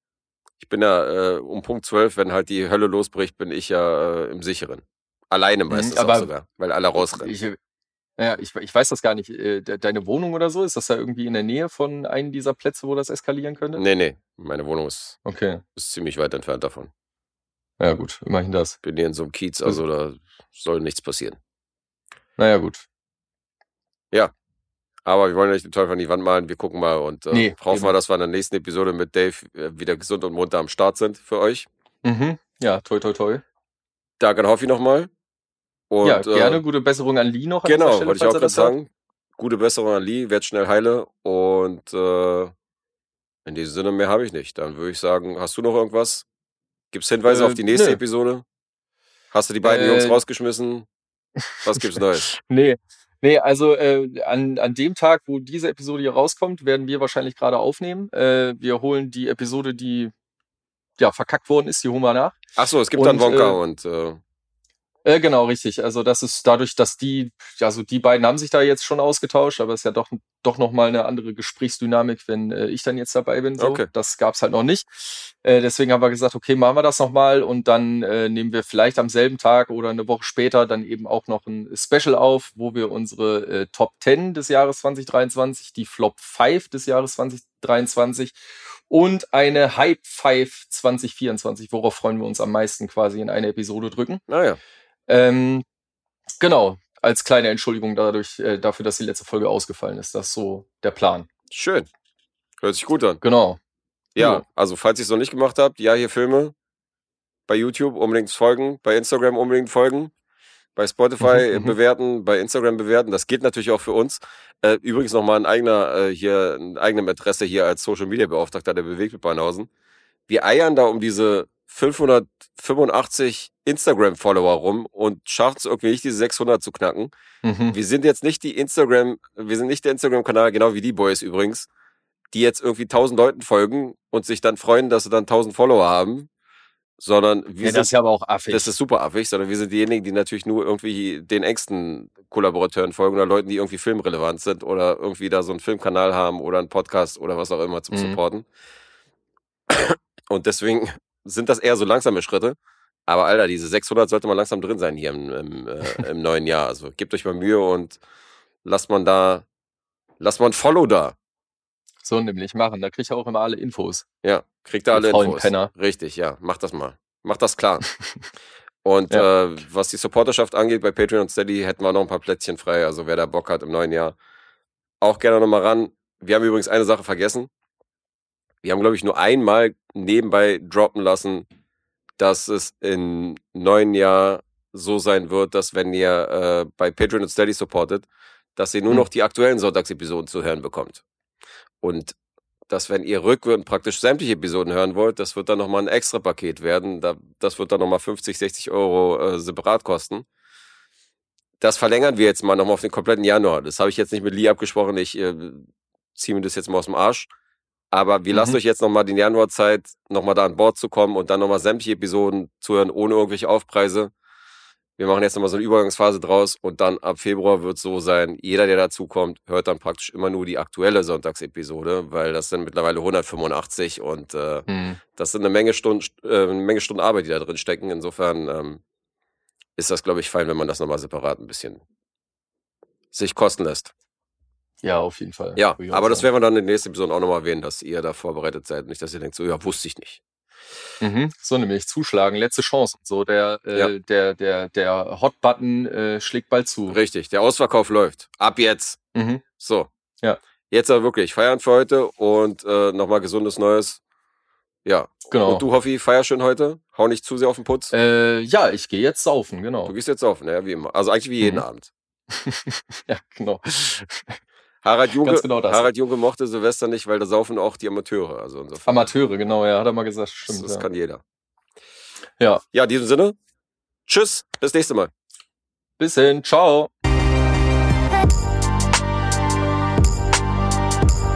um Punkt 12, wenn halt die Hölle losbricht, bin ich ja im Sicheren. Alleine meistens auch sogar, weil alle rausrennen. Ich weiß das gar nicht. Deine Wohnung oder so, ist das da irgendwie in der Nähe von einem dieser Plätze, wo das eskalieren könnte? Nee. Meine Wohnung ist ziemlich weit entfernt davon. Ja gut, immerhin das. Bin hier in so einem Kiez, also da soll nichts passieren. Naja, gut. Ja, aber wir wollen nicht den Teufel an die Wand malen. Wir gucken mal und hoffen mal, dass wir in der nächsten Episode mit Dave wieder gesund und munter am Start sind für euch. Ja, toi, toi, toi. Danke an Hoffi nochmal. Und, ja, gerne gute Besserung an Lee noch. Genau, wollte ich auch gerade sagen. Gute Besserung an Lee, werd schnell heile und in diesem Sinne mehr habe ich nicht. Dann würde ich sagen, hast du noch irgendwas? Gibt's Hinweise auf die nächste Episode? Hast du die beiden Jungs rausgeschmissen? Was gibt's Neues? Nee, also an dem Tag, wo diese Episode hier rauskommt, werden wir wahrscheinlich gerade aufnehmen. Wir holen die Episode, die verkackt worden ist, die holen wir nach. Achso, es gibt dann Wonka und genau, richtig. Also das ist dadurch, dass die beiden haben sich da jetzt schon ausgetauscht, aber es ist ja doch nochmal eine andere Gesprächsdynamik, wenn ich dann jetzt dabei bin. So. Okay. Das gab's halt noch nicht. Deswegen haben wir gesagt, okay, machen wir das nochmal und dann nehmen wir vielleicht am selben Tag oder eine Woche später dann eben auch noch ein Special auf, wo wir unsere Top 10 des Jahres 2023, die Flop 5 des Jahres 2023 und eine Hype 5 2024, worauf freuen wir uns am meisten quasi in eine Episode drücken. Naja. Genau, als kleine Entschuldigung dafür, dass die letzte Folge ausgefallen ist. Das ist so der Plan. Schön. Hört sich gut an. Genau. Ja, also falls ihr es noch nicht gemacht habt, hier Filme. Bei YouTube unbedingt folgen, bei Instagram unbedingt folgen, bei Spotify bewerten, bei Instagram bewerten. Das gilt natürlich auch für uns. Übrigens nochmal ein eigenem Interesse hier als Social Media Beauftragter der Bewegt mit Beinhausen. Wir eiern da um diese 585 Instagram-Follower rum und schafft es irgendwie nicht, diese 600 zu knacken. Wir sind jetzt nicht der Instagram-Kanal, genau wie die Boys übrigens, die jetzt irgendwie 1000 Leuten folgen und sich dann freuen, dass sie dann 1000 Follower haben, sondern das ist ja aber auch affig. Das ist super affig, sondern wir sind diejenigen, die natürlich nur irgendwie den engsten Kollaborateuren folgen oder Leuten, die irgendwie filmrelevant sind oder irgendwie da so einen Filmkanal haben oder einen Podcast oder was auch immer zum Supporten. Und deswegen sind das eher so langsame Schritte. Aber Alter, diese 600 sollte mal langsam drin sein hier im neuen Jahr. Also gebt euch mal Mühe und lasst man ein Follow da. So nämlich machen, da kriegt ihr auch immer alle Infos. Ja, kriegt ihr alle Infos. Penner. Richtig, ja, macht das mal. Macht das klar. Und was die Supporterschaft angeht, bei Patreon und Steady hätten wir noch ein paar Plätzchen frei. Also wer da Bock hat im neuen Jahr, auch gerne nochmal ran. Wir haben übrigens eine Sache vergessen. Wir haben, glaube ich, nur einmal nebenbei droppen lassen, dass es im neuen Jahr so sein wird, dass wenn ihr bei Patreon und Steady supportet, dass ihr nur noch die aktuellen Sonntagsepisoden zu hören bekommt. Und dass, wenn ihr rückwärts praktisch sämtliche Episoden hören wollt, das wird dann nochmal ein extra Paket werden. Das wird dann nochmal 50, 60 Euro separat kosten. Das verlängern wir jetzt mal nochmal auf den kompletten Januar. Das habe ich jetzt nicht mit Lee abgesprochen. Ich ziehe mir das jetzt mal aus dem Arsch. Aber wir lassen euch jetzt nochmal den Januar Zeit, nochmal da an Bord zu kommen und dann nochmal sämtliche Episoden zu hören, ohne irgendwelche Aufpreise. Wir machen jetzt nochmal so eine Übergangsphase draus und dann ab Februar wird es so sein, jeder, der dazukommt, hört dann praktisch immer nur die aktuelle Sonntagsepisode, weil das sind mittlerweile 185 und das sind eine Menge Stunden Arbeit, die da drin stecken. Insofern ist das, glaube ich, fein, wenn man das nochmal separat ein bisschen sich kosten lässt. Ja, auf jeden Fall. Ja, aber das werden wir dann in der nächsten Episode auch nochmal erwähnen, dass ihr da vorbereitet seid. Nicht, dass ihr denkt, so, ja, wusste ich nicht. So nämlich, zuschlagen, letzte Chance. So, der Hot-Button schlägt bald zu. Richtig, der Ausverkauf läuft. Ab jetzt. So. Ja. Jetzt aber wirklich Feierabend für heute und nochmal gesundes Neues. Ja. Genau. Und du, Hoffi, feier schön heute. Hau nicht zu sehr auf den Putz. Ja, ich gehe jetzt saufen, genau. Du gehst jetzt saufen, ja, wie immer. Also eigentlich wie jeden Abend. Ja, genau. Harald Junke, Ganz genau das. Harald Junke mochte Silvester nicht, weil da saufen auch die Amateure. Also insofern. Amateure, genau, ja, hat er mal gesagt. Stimmt. Das kann jeder. Ja. Ja, in diesem Sinne. Tschüss, bis nächste Mal. Bis hin, ciao.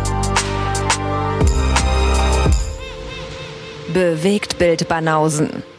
Bewegtbild Banausen.